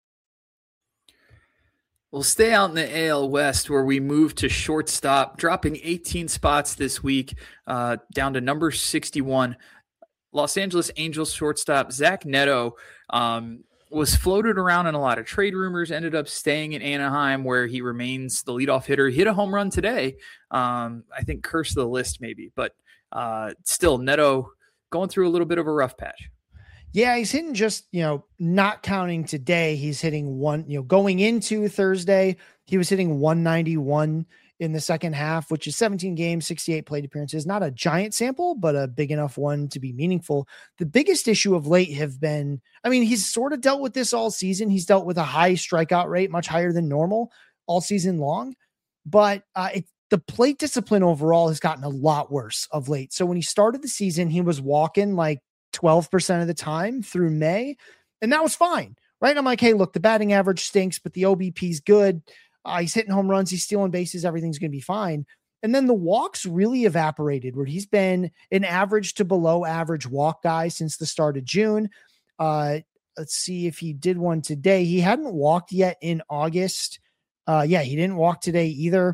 We'll stay out in the A L West, where we move to shortstop, dropping eighteen spots this week, uh, down to number sixty-one. Los Angeles Angels shortstop Zach Neto um, was floated around in a lot of trade rumors, ended up staying in Anaheim, where he remains the leadoff hitter. He hit a home run today. Um, I think curse of the list maybe, but uh, still Neto going through a little bit of a rough patch. Yeah, he's hitting just, you know, not counting today. He's hitting one, you know, going into Thursday, he was hitting one ninety-one in the second half, which is seventeen games, sixty-eight plate appearances. Not a giant sample, but a big enough one to be meaningful. The biggest issue of late have been, I mean, he's sort of dealt with this all season. He's dealt with a high strikeout rate, much higher than normal all season long. But uh, it, the plate discipline overall has gotten a lot worse of late. So when he started the season, he was walking like twelve percent of the time through May, and that was fine, right? I'm like, hey, look, the batting average stinks, but the O B P is good. Uh, he's hitting home runs. He's stealing bases. Everything's going to be fine. And then the walks really evaporated, where he's been an average to below average walk guy since the start of June. Uh, let's see if he did one today. He hadn't walked yet in August. Uh, yeah, he didn't walk today either.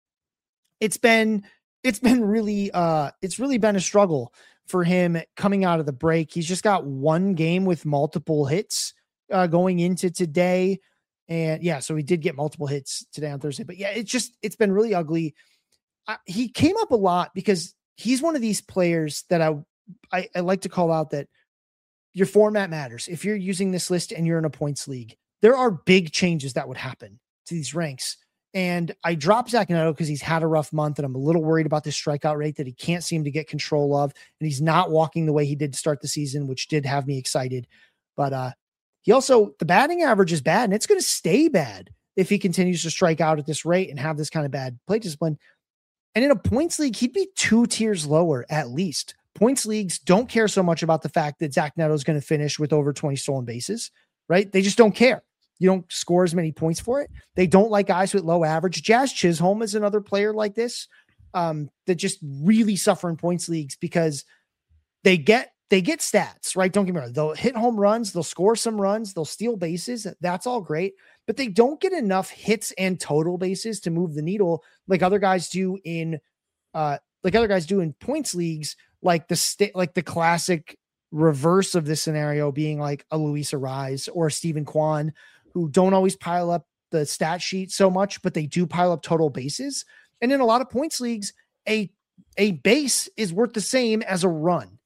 It's been, it's been really, uh, it's really been a struggle for him coming out of the break. He's just got one game with multiple hits uh, going into today. And yeah, so he did get multiple hits today on Thursday, but yeah, it's just, it's been really ugly. I, he came up a lot because he's one of these players that I, I, I like to call out that your format matters. If you're using this list and you're in a points league, there are big changes that would happen to these ranks. And I dropped Zach Neto because he's had a rough month, and I'm a little worried about this strikeout rate that he can't seem to get control of. And he's not walking the way he did to start the season, which did have me excited. But uh, he also, the batting average is bad, and it's going to stay bad if he continues to strike out at this rate and have this kind of bad plate discipline. And in a points league, he'd be two tiers lower at least. Points leagues don't care so much about the fact that Zach Neto is going to finish with over twenty stolen bases, right? They just don't care. You don't score as many points for it. They don't like guys with low average. Jazz Chisholm is another player like this um, that just really suffer in points leagues because they get they get stats, right? Don't get me wrong. They'll hit home runs. They'll score some runs. They'll steal bases. That's all great. But they don't get enough hits and total bases to move the needle like other guys do in uh, like other guys do in points leagues, like the sta- like the classic reverse of this scenario being like a Luis Arraez or a Stephen Kwan, who don't always pile up the stat sheet so much, but they do pile up total bases. And in a lot of points leagues, a, a base is worth the same as a run.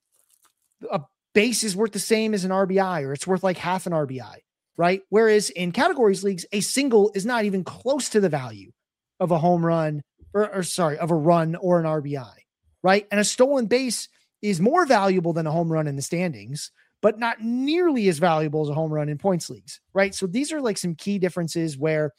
A base is worth the same as an R B I, or it's worth like half an R B I, right? Whereas in categories leagues, a single is not even close to the value of a home run or, or sorry, of a run or an R B I, right? And a stolen base is more valuable than a home run in the standings, but not nearly as valuable as a home run in points leagues, right? So these are like some key differences where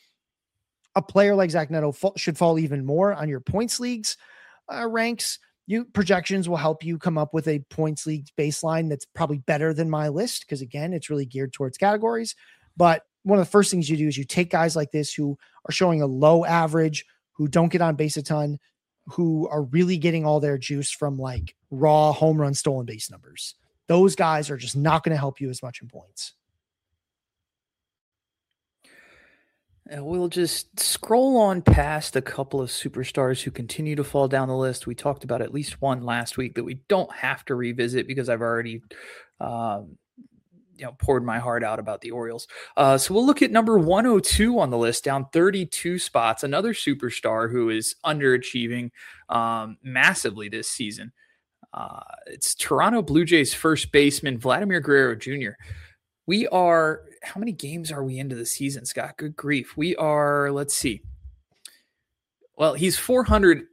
a player like Zach Neto fa- should fall even more on your points leagues uh, ranks. You projections will help you come up with a points league baseline that's probably better than my list, because again, it's really geared towards categories. But one of the first things you do is you take guys like this who are showing a low average, who don't get on base a ton, who are really getting all their juice from like raw home run stolen base numbers. Those guys are just not going to help you as much in points. And we'll just scroll on past a couple of superstars who continue to fall down the list. We talked about at least one last week that we don't have to revisit because I've already um, you know, poured my heart out about the Orioles. Uh, so we'll look at number one oh two on the list, down thirty-two spots, another superstar who is underachieving um, massively this season. Uh, it's Toronto Blue Jays first baseman Vladimir Guerrero Junior We are, how many games are we into the season, Scott? Good grief. We are, let's see. Well, he's four hundred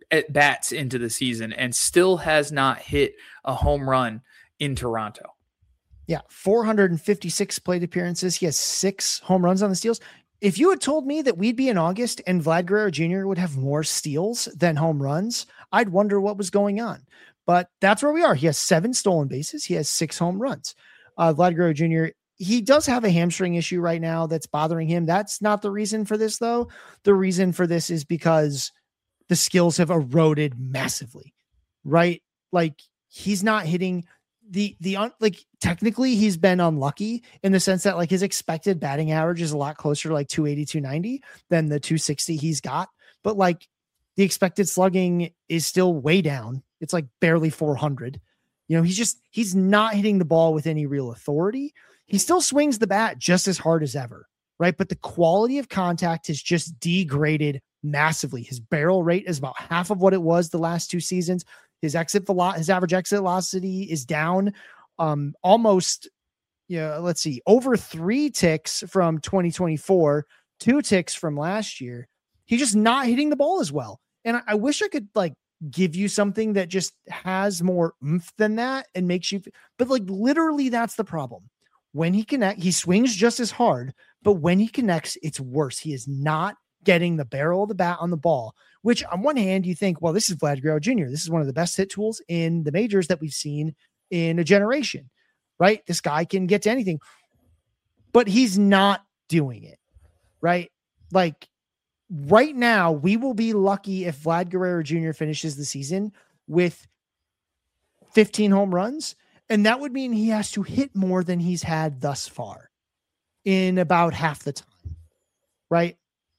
at bats into the season and still has not hit a home run in Toronto. Yeah, four hundred fifty-six plate appearances. He has six home runs on the steals. If you had told me that we'd be in August and Vlad Guerrero Junior would have more steals than home runs, I'd wonder what was going on. But that's where we are. He has seven stolen bases. He has six home runs. Uh, Vlad Guerrero Junior, he does have a hamstring issue right now that's bothering him. That's not the reason for this, though. The reason for this is because the skills have eroded massively, right? Like, he's not hitting the, the, un, like, technically he's been unlucky in the sense that, like, his expected batting average is a lot closer to like two eighty, two ninety than the two sixty he's got. But like, the expected slugging is still way down. It's like barely four hundred. You know, he's just, he's not hitting the ball with any real authority. He still swings the bat just as hard as ever, right? But the quality of contact has just degraded massively. His barrel rate is about half of what it was the last two seasons. His exit velocity, his average exit velocity is down um, almost, you know, let's see, over three ticks from twenty twenty-four, two ticks from last year. He's just not hitting the ball as well. And I, I wish I could like give you something that just has more oomph than that and makes you, but like literally that's the problem. When he connect, he swings just as hard, but when he connects, it's worse. He is not getting the barrel of the bat on the ball, which on one hand you think, well, this is Vlad Guerrero Junior This is one of the best hit tools in the majors that we've seen in a generation, right? This guy can get to anything, but he's not doing it, right? Like right now, we will be lucky if Vlad Guerrero Junior finishes the season with fifteen home runs. And that would mean he has to hit more than he's had thus far in about half the time, right?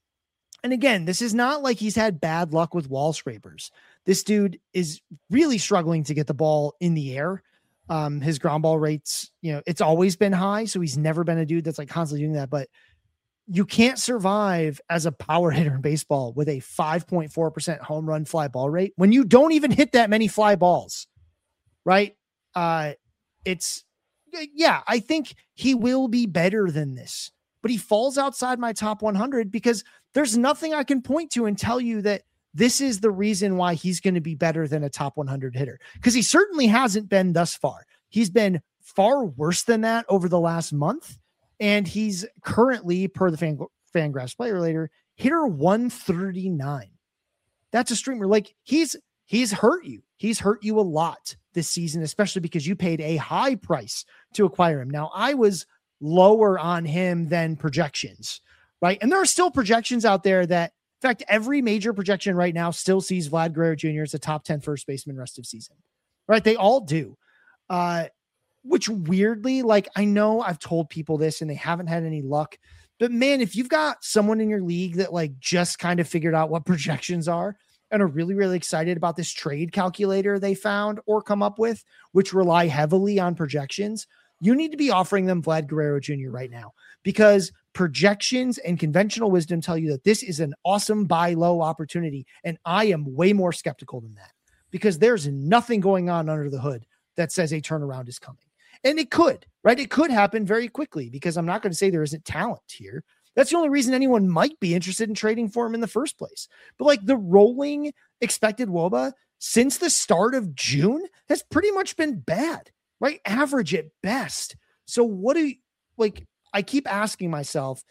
And again, this is not like he's had bad luck with wall scrapers. This dude is really struggling to get the ball in the air. Um, his ground ball rates, you know, it's always been high. So he's never been a dude that's like constantly doing that, but you can't survive as a power hitter in baseball with a five point four percent home run fly ball rate when you don't even hit that many fly balls, right? Uh, it's, yeah, I think he will be better than this, but he falls outside my top one hundred because there's nothing I can point to and tell you that this is the reason why he's going to be better than a top one hundred hitter. Because he certainly hasn't been thus far. He's been far worse than that over the last month. And he's currently, per the fan, Fangraphs player later, hitter one thirty-nine. That's a streamer. Like he's, he's hurt you. He's hurt you a lot this season, especially because you paid a high price to acquire him. Now I was lower on him than projections, right? And there are still projections out there that, in fact, every major projection right now still sees Vlad Guerrero Junior as a top ten first baseman rest of season, right? They all do. Uh, which weirdly, like, I know I've told people this and they haven't had any luck, but man, if you've got someone in your league that like just kind of figured out what projections are and are really, really excited about this trade calculator they found or come up with, which rely heavily on projections, you need to be offering them Vlad Guerrero Junior right now, because projections and conventional wisdom tell you that this is an awesome buy low opportunity. And I am way more skeptical than that because there's nothing going on under the hood that says a turnaround is coming. And it could, right? It could happen very quickly because I'm not going to say there isn't talent here. That's the only reason anyone might be interested in trading for him in the first place. But like the rolling expected W O B A since the start of June has pretty much been bad, right? Average at best. So what do you, like, I keep asking myself,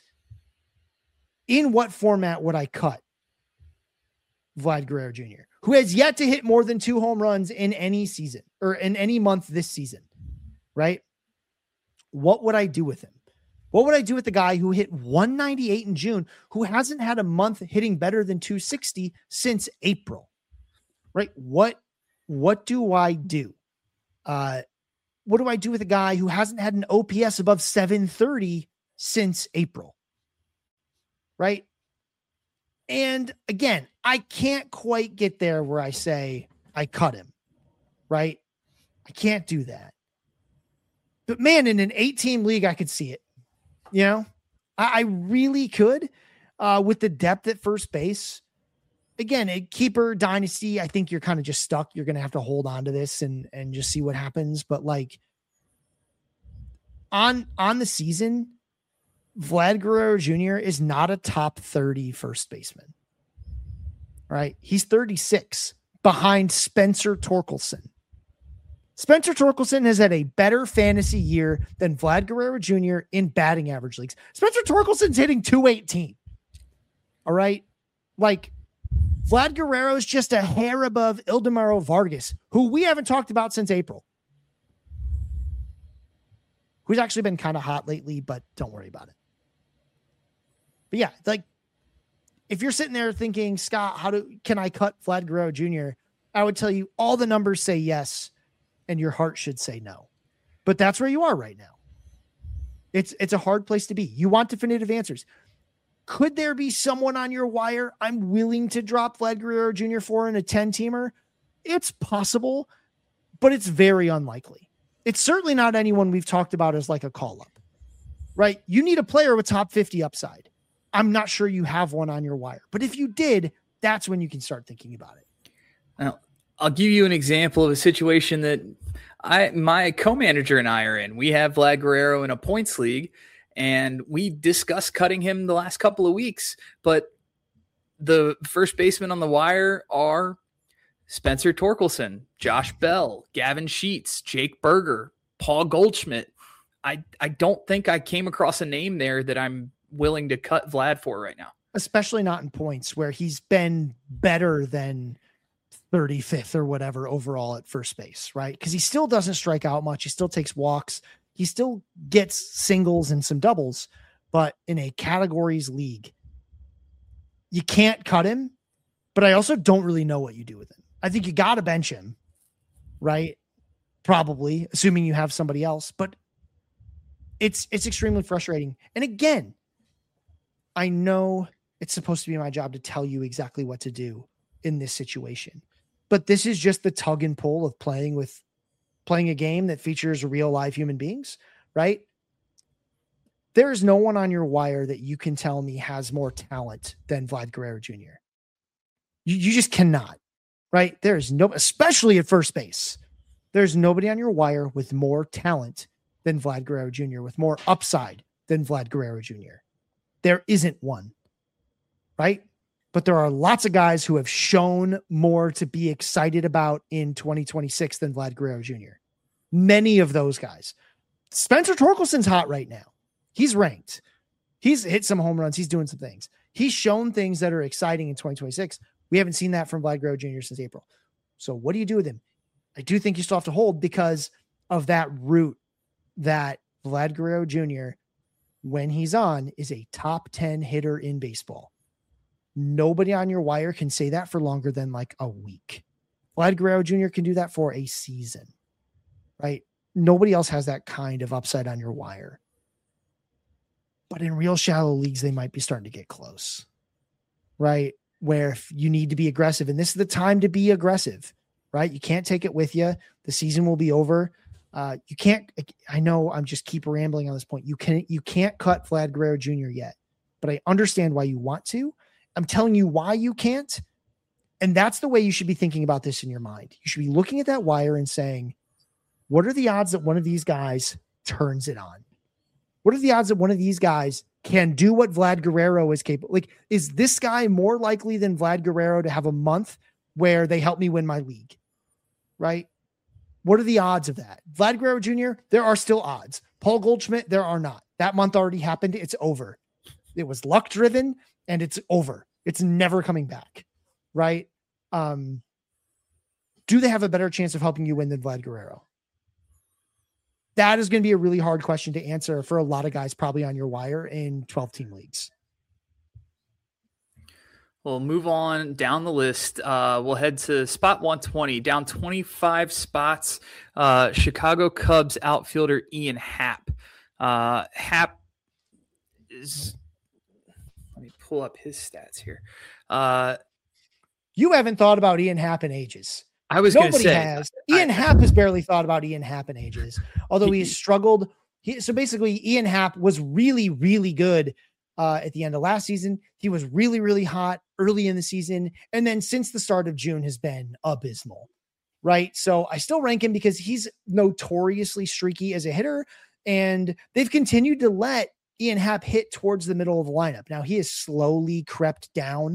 in what format would I cut Vlad Guerrero Junior, who has yet to hit more than two home runs in any season or in any month this season, right? What would I do with him? What would I do with the guy who hit one ninety-eight in June, who hasn't had a month hitting better than two sixty since April, right? What, what do I do? Uh, what do I do with a guy who hasn't had an O P S above seven thirty since April? Right. And again, I can't quite get there where I say I cut him. Right. I can't do that. But man, in an eight team league, I could see it. You know, I, I really could uh, with the depth at first base. Again, a keeper dynasty, I think you're kind of just stuck. You're going to have to hold on to this and, and just see what happens. But like on, on the season, Vlad Guerrero Junior is not a top thirty first baseman. right? He's thirty-six behind Spencer Torkelson. Spencer Torkelson has had a better fantasy year than Vlad Guerrero Junior in batting average leagues. Spencer Torkelson's hitting two eighteen. All right. Like Vlad Guerrero is just a hair above Ildemaro Vargas, who we haven't talked about since April. Who's actually been kind of hot lately, but don't worry about it. But yeah, like if you're sitting there thinking, Scott, how do, can I cut Vlad Guerrero Junior? I would tell you all the numbers say yes, and your heart should say no. But that's where you are right now. It's it's a hard place to be. You want definitive answers. Could there be someone on your wire I'm willing to drop Vlad Guerrero Junior for in a ten-teamer? It's possible, but it's very unlikely. It's certainly not anyone we've talked about as like a call-up, right? You need a player with top fifty upside. I'm not sure you have one on your wire, but if you did, that's when you can start thinking about it. Now, I'll give you an example of a situation that I, my co-manager and I are in. We have Vlad Guerrero in a points league, and we discussed cutting him the last couple of weeks. But the first basemen on the wire are Spencer Torkelson, Josh Bell, Gavin Sheets, Jake Berger, Paul Goldschmidt. I, I don't think I came across a name there that I'm willing to cut Vlad for right now. Especially not in points where he's been better than thirty-fifth or whatever overall at first base, right? Because he still doesn't strike out much. He still takes walks. He still gets singles and some doubles, but in a categories league, you can't cut him, but I also don't really know what you do with him. I think you got to bench him, right? Probably, assuming you have somebody else, but it's, it's extremely frustrating. And again, I know it's supposed to be my job to tell you exactly what to do in this situation, but this is just the tug and pull of playing with playing a game that features real live human beings, right? There is no one on your wire that you can tell me has more talent than Vlad Guerrero Junior You, you just cannot, right? There's no, especially at first base, there's nobody on your wire with more talent than Vlad Guerrero Junior, with more upside than Vlad Guerrero Junior There isn't one, right? But there are lots of guys who have shown more to be excited about in twenty twenty-six than Vlad Guerrero Junior Many of those guys. Spencer Torkelson's hot right now. He's ranked. He's hit some home runs. He's doing some things. He's shown things that are exciting in twenty twenty-six. We haven't seen that from Vlad Guerrero Junior since April. So what do you do with him? I do think you still have to hold because of that route that Vlad Guerrero Junior, when he's on, is a top ten hitter in baseball. Nobody on your wire can say that for longer than like a week. Vlad Guerrero Junior can do that for a season, right? Nobody else has that kind of upside on your wire. But in real shallow leagues, they might be starting to get close, right? Where if you need to be aggressive, and this is the time to be aggressive, right? You can't take it with you. The season will be over. Uh, you can't, I know I'm just keep rambling on this point. You can't, you can't cut Vlad Guerrero Junior yet, but I understand why you want to. I'm telling you why you can't. And that's the way you should be thinking about this in your mind. You should be looking at that wire and saying, what are the odds that one of these guys turns it on? What are the odds that one of these guys can do what Vlad Guerrero is capable? Like, is this guy more likely than Vlad Guerrero to have a month where they help me win my league? Right? What are the odds of that? Vlad Guerrero Junior, there are still odds. Paul Goldschmidt, there are not. That month already happened. It's over. It was luck driven and it's over. It's never coming back. Right? Um, do they have a better chance of helping you win than Vlad Guerrero? That is going to be a really hard question to answer for a lot of guys probably on your wire in twelve team leagues. We'll move on down the list. Uh, we'll head to spot one twenty, down twenty-five spots. Uh, Chicago Cubs outfielder Ian Happ. Uh, Happ is, let me pull up his stats here. Uh, you haven't thought about Ian Happ in ages. I was going to say, has. Ian I, Happ has barely thought about Ian Happ in ages, although he has struggled. He, so basically, Ian Happ was really, really good uh, at the end of last season. He was really, really hot early in the season. And then since the start of June has been abysmal, right? So I still rank him because he's notoriously streaky as a hitter. And they've continued to let Ian Happ hit towards the middle of the lineup. Now he has slowly crept down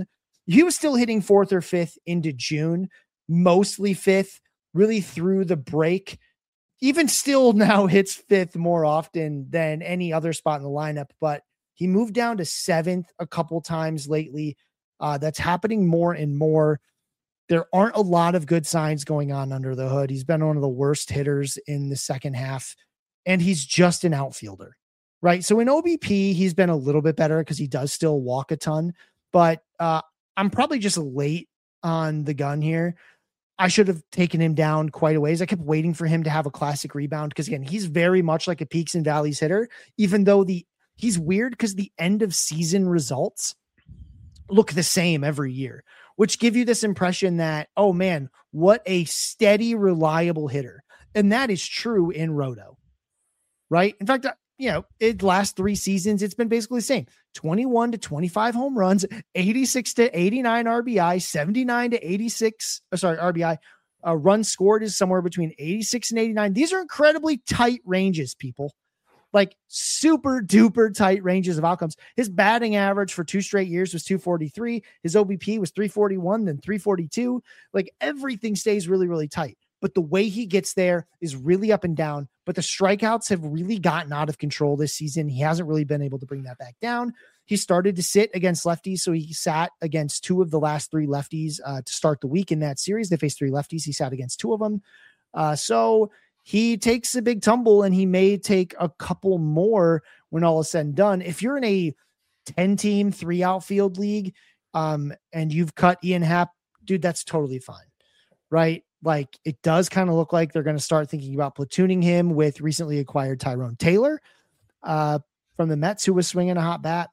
he was still hitting fourth or fifth into June, mostly fifth, really through the break. Even still now hits fifth more often than any other spot in the lineup, but he moved down to seventh a couple times lately. Uh, that's happening more and more. There aren't a lot of good signs going on under the hood. He's been one of the worst hitters in the second half, and he's just an outfielder, right? So in O B P, he's been a little bit better because he does still walk a ton, but uh, I'm probably just late on the gun here. I should have taken him down quite a ways. I kept waiting for him to have a classic rebound because, again, he's very much like a peaks and valleys hitter, even though the he's weird because the end of season results look the same every year, which give you this impression that, oh man, what a steady, reliable hitter. And that is true in Roto, right? In fact, you know, it last three seasons, it's been basically the same. twenty-one to twenty-five home runs, eighty-six to eighty-nine R B I, seventy-nine to eighty-six, oh, sorry, R B I. Uh, run scored is somewhere between eighty-six and eighty-nine. These are incredibly tight ranges, people. Like super duper tight ranges of outcomes. His batting average for two straight years was two forty-three. His O B P was three forty-one, then three forty-two. Like everything stays really, really tight. But the way he gets there is really up and down. But the strikeouts have really gotten out of control this season. He hasn't really been able to bring that back down. He started to sit against lefties. So he sat against two of the last three lefties uh, to start the week in that series. They faced three lefties. He sat against two of them. Uh, so he takes a big tumble, and he may take a couple more when all is said and done. If you're in a ten team, three outfield league, um, and you've cut Ian Happ, dude, that's totally fine. Right? Like it does kind of look like they're going to start thinking about platooning him with recently acquired Tyrone Taylor uh, from the Mets, who was swinging a hot bat.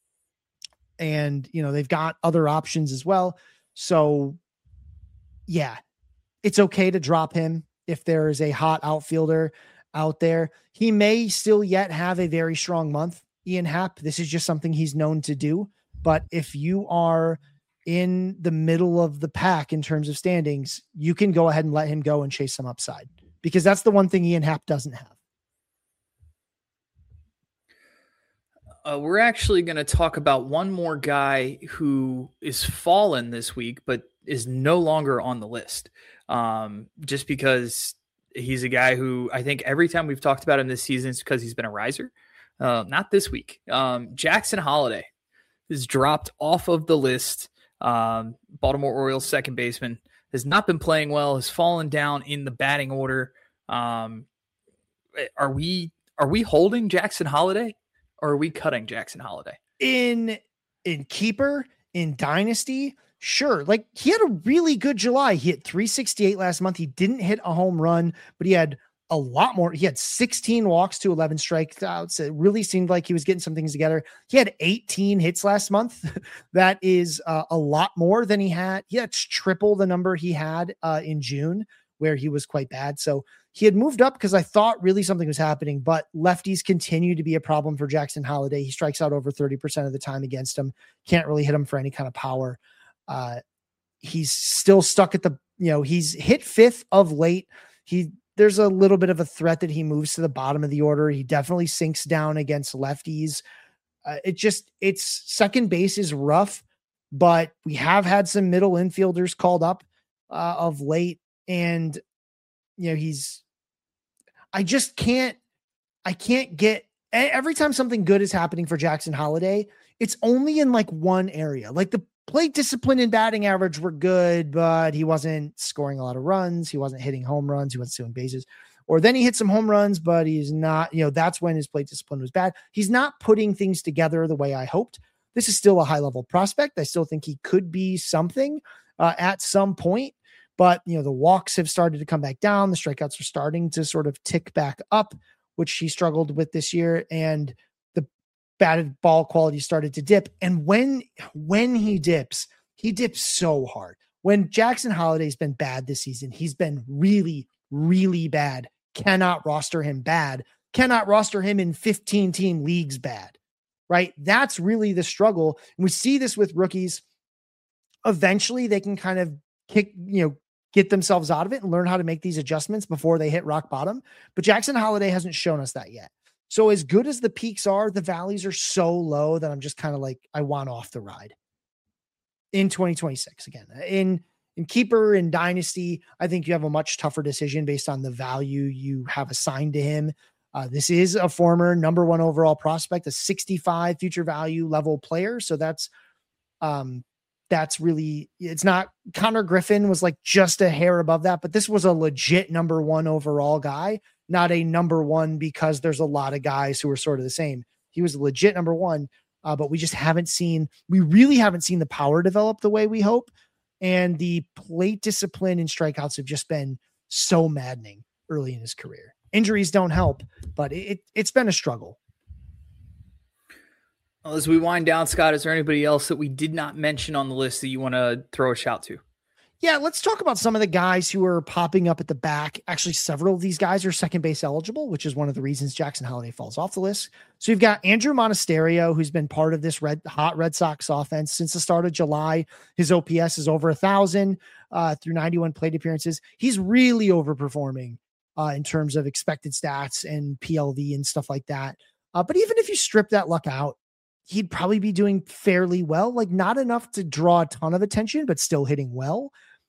And, you know, they've got other options as well. So yeah, it's okay to drop him if there is a hot outfielder out there. He may still yet have a very strong month, Ian Happ. This is just something he's known to do. But if you are in the middle of the pack in terms of standings, you can go ahead and let him go and chase some upside, because that's the one thing Ian Happ doesn't have. Uh, we're actually going to talk about one more guy who is fallen this week, but is no longer on the list. Um, just because he's a guy who I think every time we've talked about him this season, it's because he's been a riser. Uh, not this week. Um, Jackson Holliday is dropped off of the list. Um, Baltimore Orioles second baseman has not been playing well, has fallen down in the batting order. Um, are we, are we holding Jackson Holliday, or are we cutting Jackson Holliday? In, in keeper, in dynasty, sure. Like he had a really good July. He hit three sixty-eight last month. He didn't hit a home run, but he had a lot more. He had sixteen walks to eleven strikeouts. It really seemed like he was getting some things together. He had eighteen hits last month. That is uh, a lot more than he had. He had triple the number he had uh, in June, where he was quite bad. So he had moved up because I thought really something was happening, but lefties continue to be a problem for Jackson Holliday. He strikes out over thirty percent of the time against him. Can't really hit him for any kind of power. Uh, he's still stuck at the, you know, he's hit fifth of late. He, there's a little bit of a threat that he moves to the bottom of the order. He definitely sinks down against lefties. Uh, it just, it's second base is rough, but we have had some middle infielders called up uh, of late. And, you know, he's, I just can't, I can't get, every time something good is happening for Jackson Holliday, it's only in like one area. Like the plate discipline and batting average were good, but he wasn't scoring a lot of runs. He wasn't hitting home runs. He wasn't stealing bases. Or then he hit some home runs, but he's not, you know, that's when his plate discipline was bad. He's not putting things together the way I hoped. This is still a high level prospect. I still think he could be something uh, at some point, but you know, the walks have started to come back down. The strikeouts are starting to sort of tick back up, which he struggled with this year. And the batted ball quality started to dip. And when, when he dips, he dips so hard. When Jackson Holliday's been bad this season, he's been really, really bad. Cannot roster him bad. Cannot roster him in fifteen team leagues bad, right? That's really the struggle. And we see this with rookies. Eventually they can kind of kick, you know, get themselves out of it and learn how to make these adjustments before they hit rock bottom. But Jackson Holliday hasn't shown us that yet. So as good as the peaks are, the valleys are so low that I'm just kind of like, I want off the ride. in twenty twenty-six. Again, in in keeper and dynasty, I think you have a much tougher decision based on the value you have assigned to him. Uh, this is a former number one overall prospect, a sixty-five future value level player. So that's, um, that's really, it's not Connor Griffin was like just a hair above that, but this was a legit number one overall guy, not a number one because there's a lot of guys who are sort of the same. He was a legit number one, uh, but we just haven't seen, we really haven't seen the power develop the way we hope. And the plate discipline and strikeouts have just been so maddening early in his career. Injuries don't help, but it, it's been a struggle. Well, as we wind down, Scott, is there anybody else that we did not mention on the list that you want to throw a shout to? Yeah, let's talk about some of the guys who are popping up at the back. Actually, several of these guys are second base eligible, which is one of the reasons Jackson Holliday falls off the list. So you've got Andrew Monasterio, who's been part of this red hot Red Sox offense since the start of July. His O P S is over a thousand uh, through ninety-one plate appearances. He's really overperforming uh, in terms of expected stats and P L V and stuff like that. Uh, but even if you strip that luck out, he'd probably be doing fairly well, like not enough to draw a ton of attention, but still hitting well.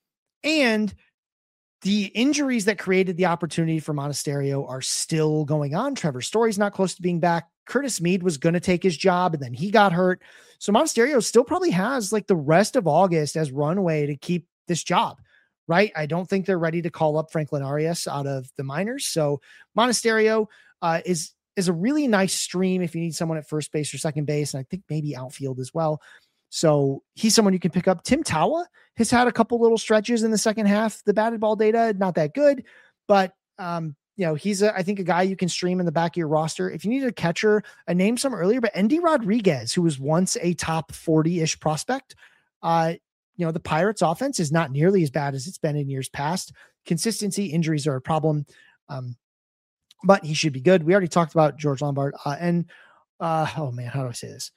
And the injuries that created the opportunity for Monasterio are still going on. Trevor Story's not close to being back. Curtis Mead was going to take his job and then he got hurt. So Monasterio still probably has like the rest of August as runway to keep this job, right? I don't think they're ready to call up Franklin Arias out of the minors. So Monasterio uh, is, is a really nice stream if you need someone at first base or second base. And I think maybe outfield as well. So he's someone you can pick up. Tim Tawa has had a couple little stretches in the second half. The batted ball data, not that good, but um, you know, he's a, I think a guy you can stream in the back of your roster. If you need a catcher, I named some earlier, but Endy Rodriguez, who was once a top forty ish prospect. Uh, you know, the Pirates offense is not nearly as bad as it's been in years past. Consistency, injuries are a problem. Um, but he should be good. We already talked about George Lombard uh, and uh, oh man, how do I say this?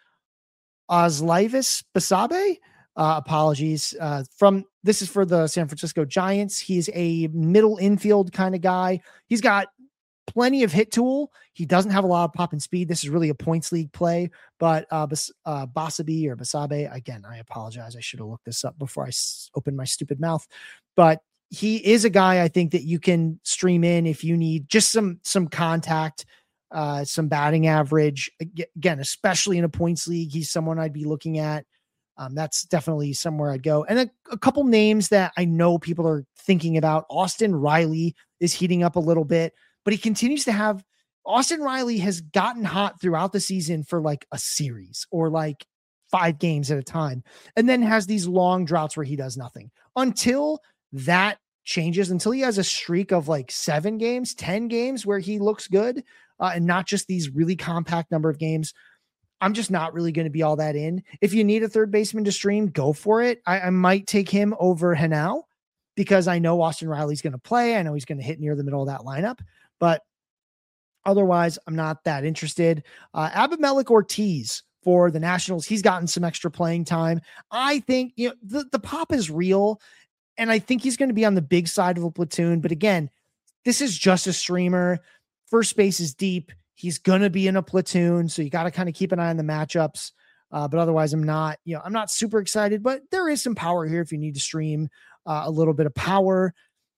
Ozlaivis Basabe, uh, apologies uh, from this is for the San Francisco Giants. He's a middle infield kind of guy. He's got plenty of hit tool. He doesn't have a lot of pop and speed. This is really a points league play, but uh, Bas- uh, Basabe or Basabe, again, I apologize. I should have looked this up before I s- opened my stupid mouth, but he is a guy I think that you can stream in if you need just some, some contact, uh, some batting average. Again, especially in a points league, he's someone I'd be looking at. Um, that's definitely somewhere I'd go. And then a couple names that I know people are thinking about. Austin Riley is heating up a little bit, but he continues to have Austin Riley has gotten hot throughout the season for like a series or like five games at a time. And then has these long droughts where he does nothing until that changes, until he has a streak of like seven games, ten games where he looks good. Uh, and not just these really compact number of games. I'm just not really going to be all that in. If you need a third baseman to stream, go for it. I, I might take him over Henao because I know Austin Riley's going to play. I know he's going to hit near the middle of that lineup, but otherwise I'm not that interested. Uh, Abimelec Ortiz for the Nationals. He's gotten some extra playing time. I think, you know, the, the pop is real and I think he's going to be on the big side of a platoon. But again, this is just a streamer. First base is deep. He's going to be in a platoon. So you got to kind of keep an eye on the matchups. Uh, but otherwise I'm not, you know, I'm not super excited, but there is some power here if you need to stream uh, a little bit of power.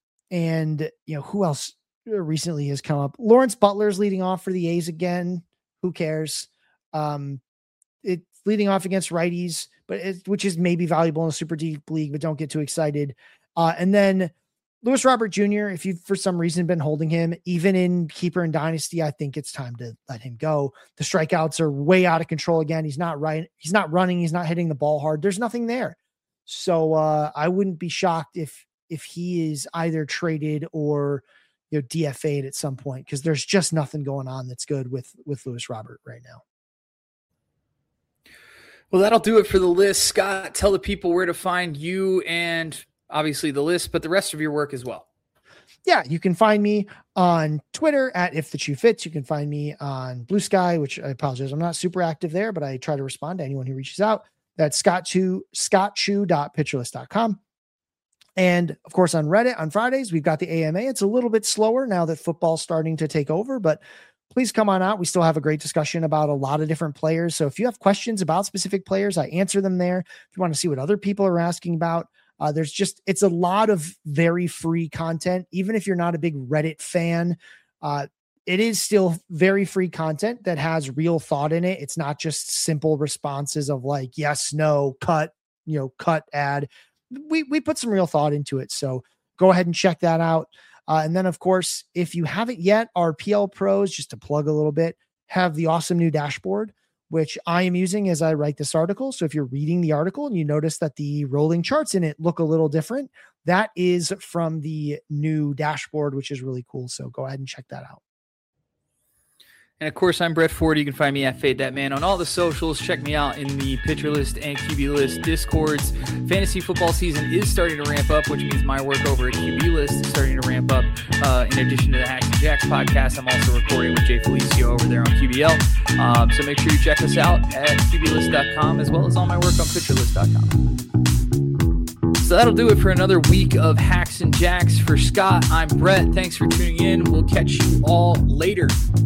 And, you know, who else recently has come up? Lawrence Butler's leading off for the A's again. Who cares? Um, it's leading off against righties, but it, which is maybe valuable in a super deep league, but don't get too excited. Uh, and then Luis Robert Junior, if you've for some reason been holding him, even in keeper and dynasty, I think it's time to let him go. The strikeouts are way out of control again. He's not right. He's not running. He's not hitting the ball hard. There's nothing there. So uh, I wouldn't be shocked if, if he is either traded or, you know, D F A'd at some point, because there's just nothing going on that's good with, with Luis Robert right now. Well, that'll do it for the list. Scott, tell the people where to find you and obviously the list, but the rest of your work as well. Yeah, you can find me on Twitter at If the Shoe Fits. You can find me on Blue Sky, which I apologize, I'm not super active there, but I try to respond to anyone who reaches out. That's Scott Chu, scott chu dot pitcherlist dot com. And of course, on Reddit on Fridays, we've got the A M A. It's a little bit slower now that football's starting to take over, but please come on out. We still have a great discussion about a lot of different players. So if you have questions about specific players, I answer them there. If you want to see what other people are asking about, uh, there's just, it's a lot of very free content. Even if you're not a big Reddit fan, uh, it is still very free content that has real thought in it. It's not just simple responses of like, yes, no, cut, you know, cut, add. We, we put some real thought into it. So go ahead and check that out. Uh, and then, of course, if you haven't yet, our P L Pros, just to plug a little bit, have the awesome new dashboard, which I am using as I write this article. So if you're reading the article and you notice that the rolling charts in it look a little different, that is from the new dashboard, which is really cool. So go ahead and check that out. And of course, I'm Brett Ford. You can find me at Fade That Man on all the socials. Check me out in the Pitcher List and Q B List Discords. Fantasy football season is starting to ramp up, which means my work over at Q B List is starting to ramp up. Uh, in addition to the Hacks and Jacks podcast, I'm also recording with Jay Felicio over there on Q B L. Um, so make sure you check us out at Q B list dot com as well as all my work on Pitcher List dot com. So that'll do it for another week of Hacks and Jacks. For Scott, I'm Brett. Thanks for tuning in. We'll catch you all later.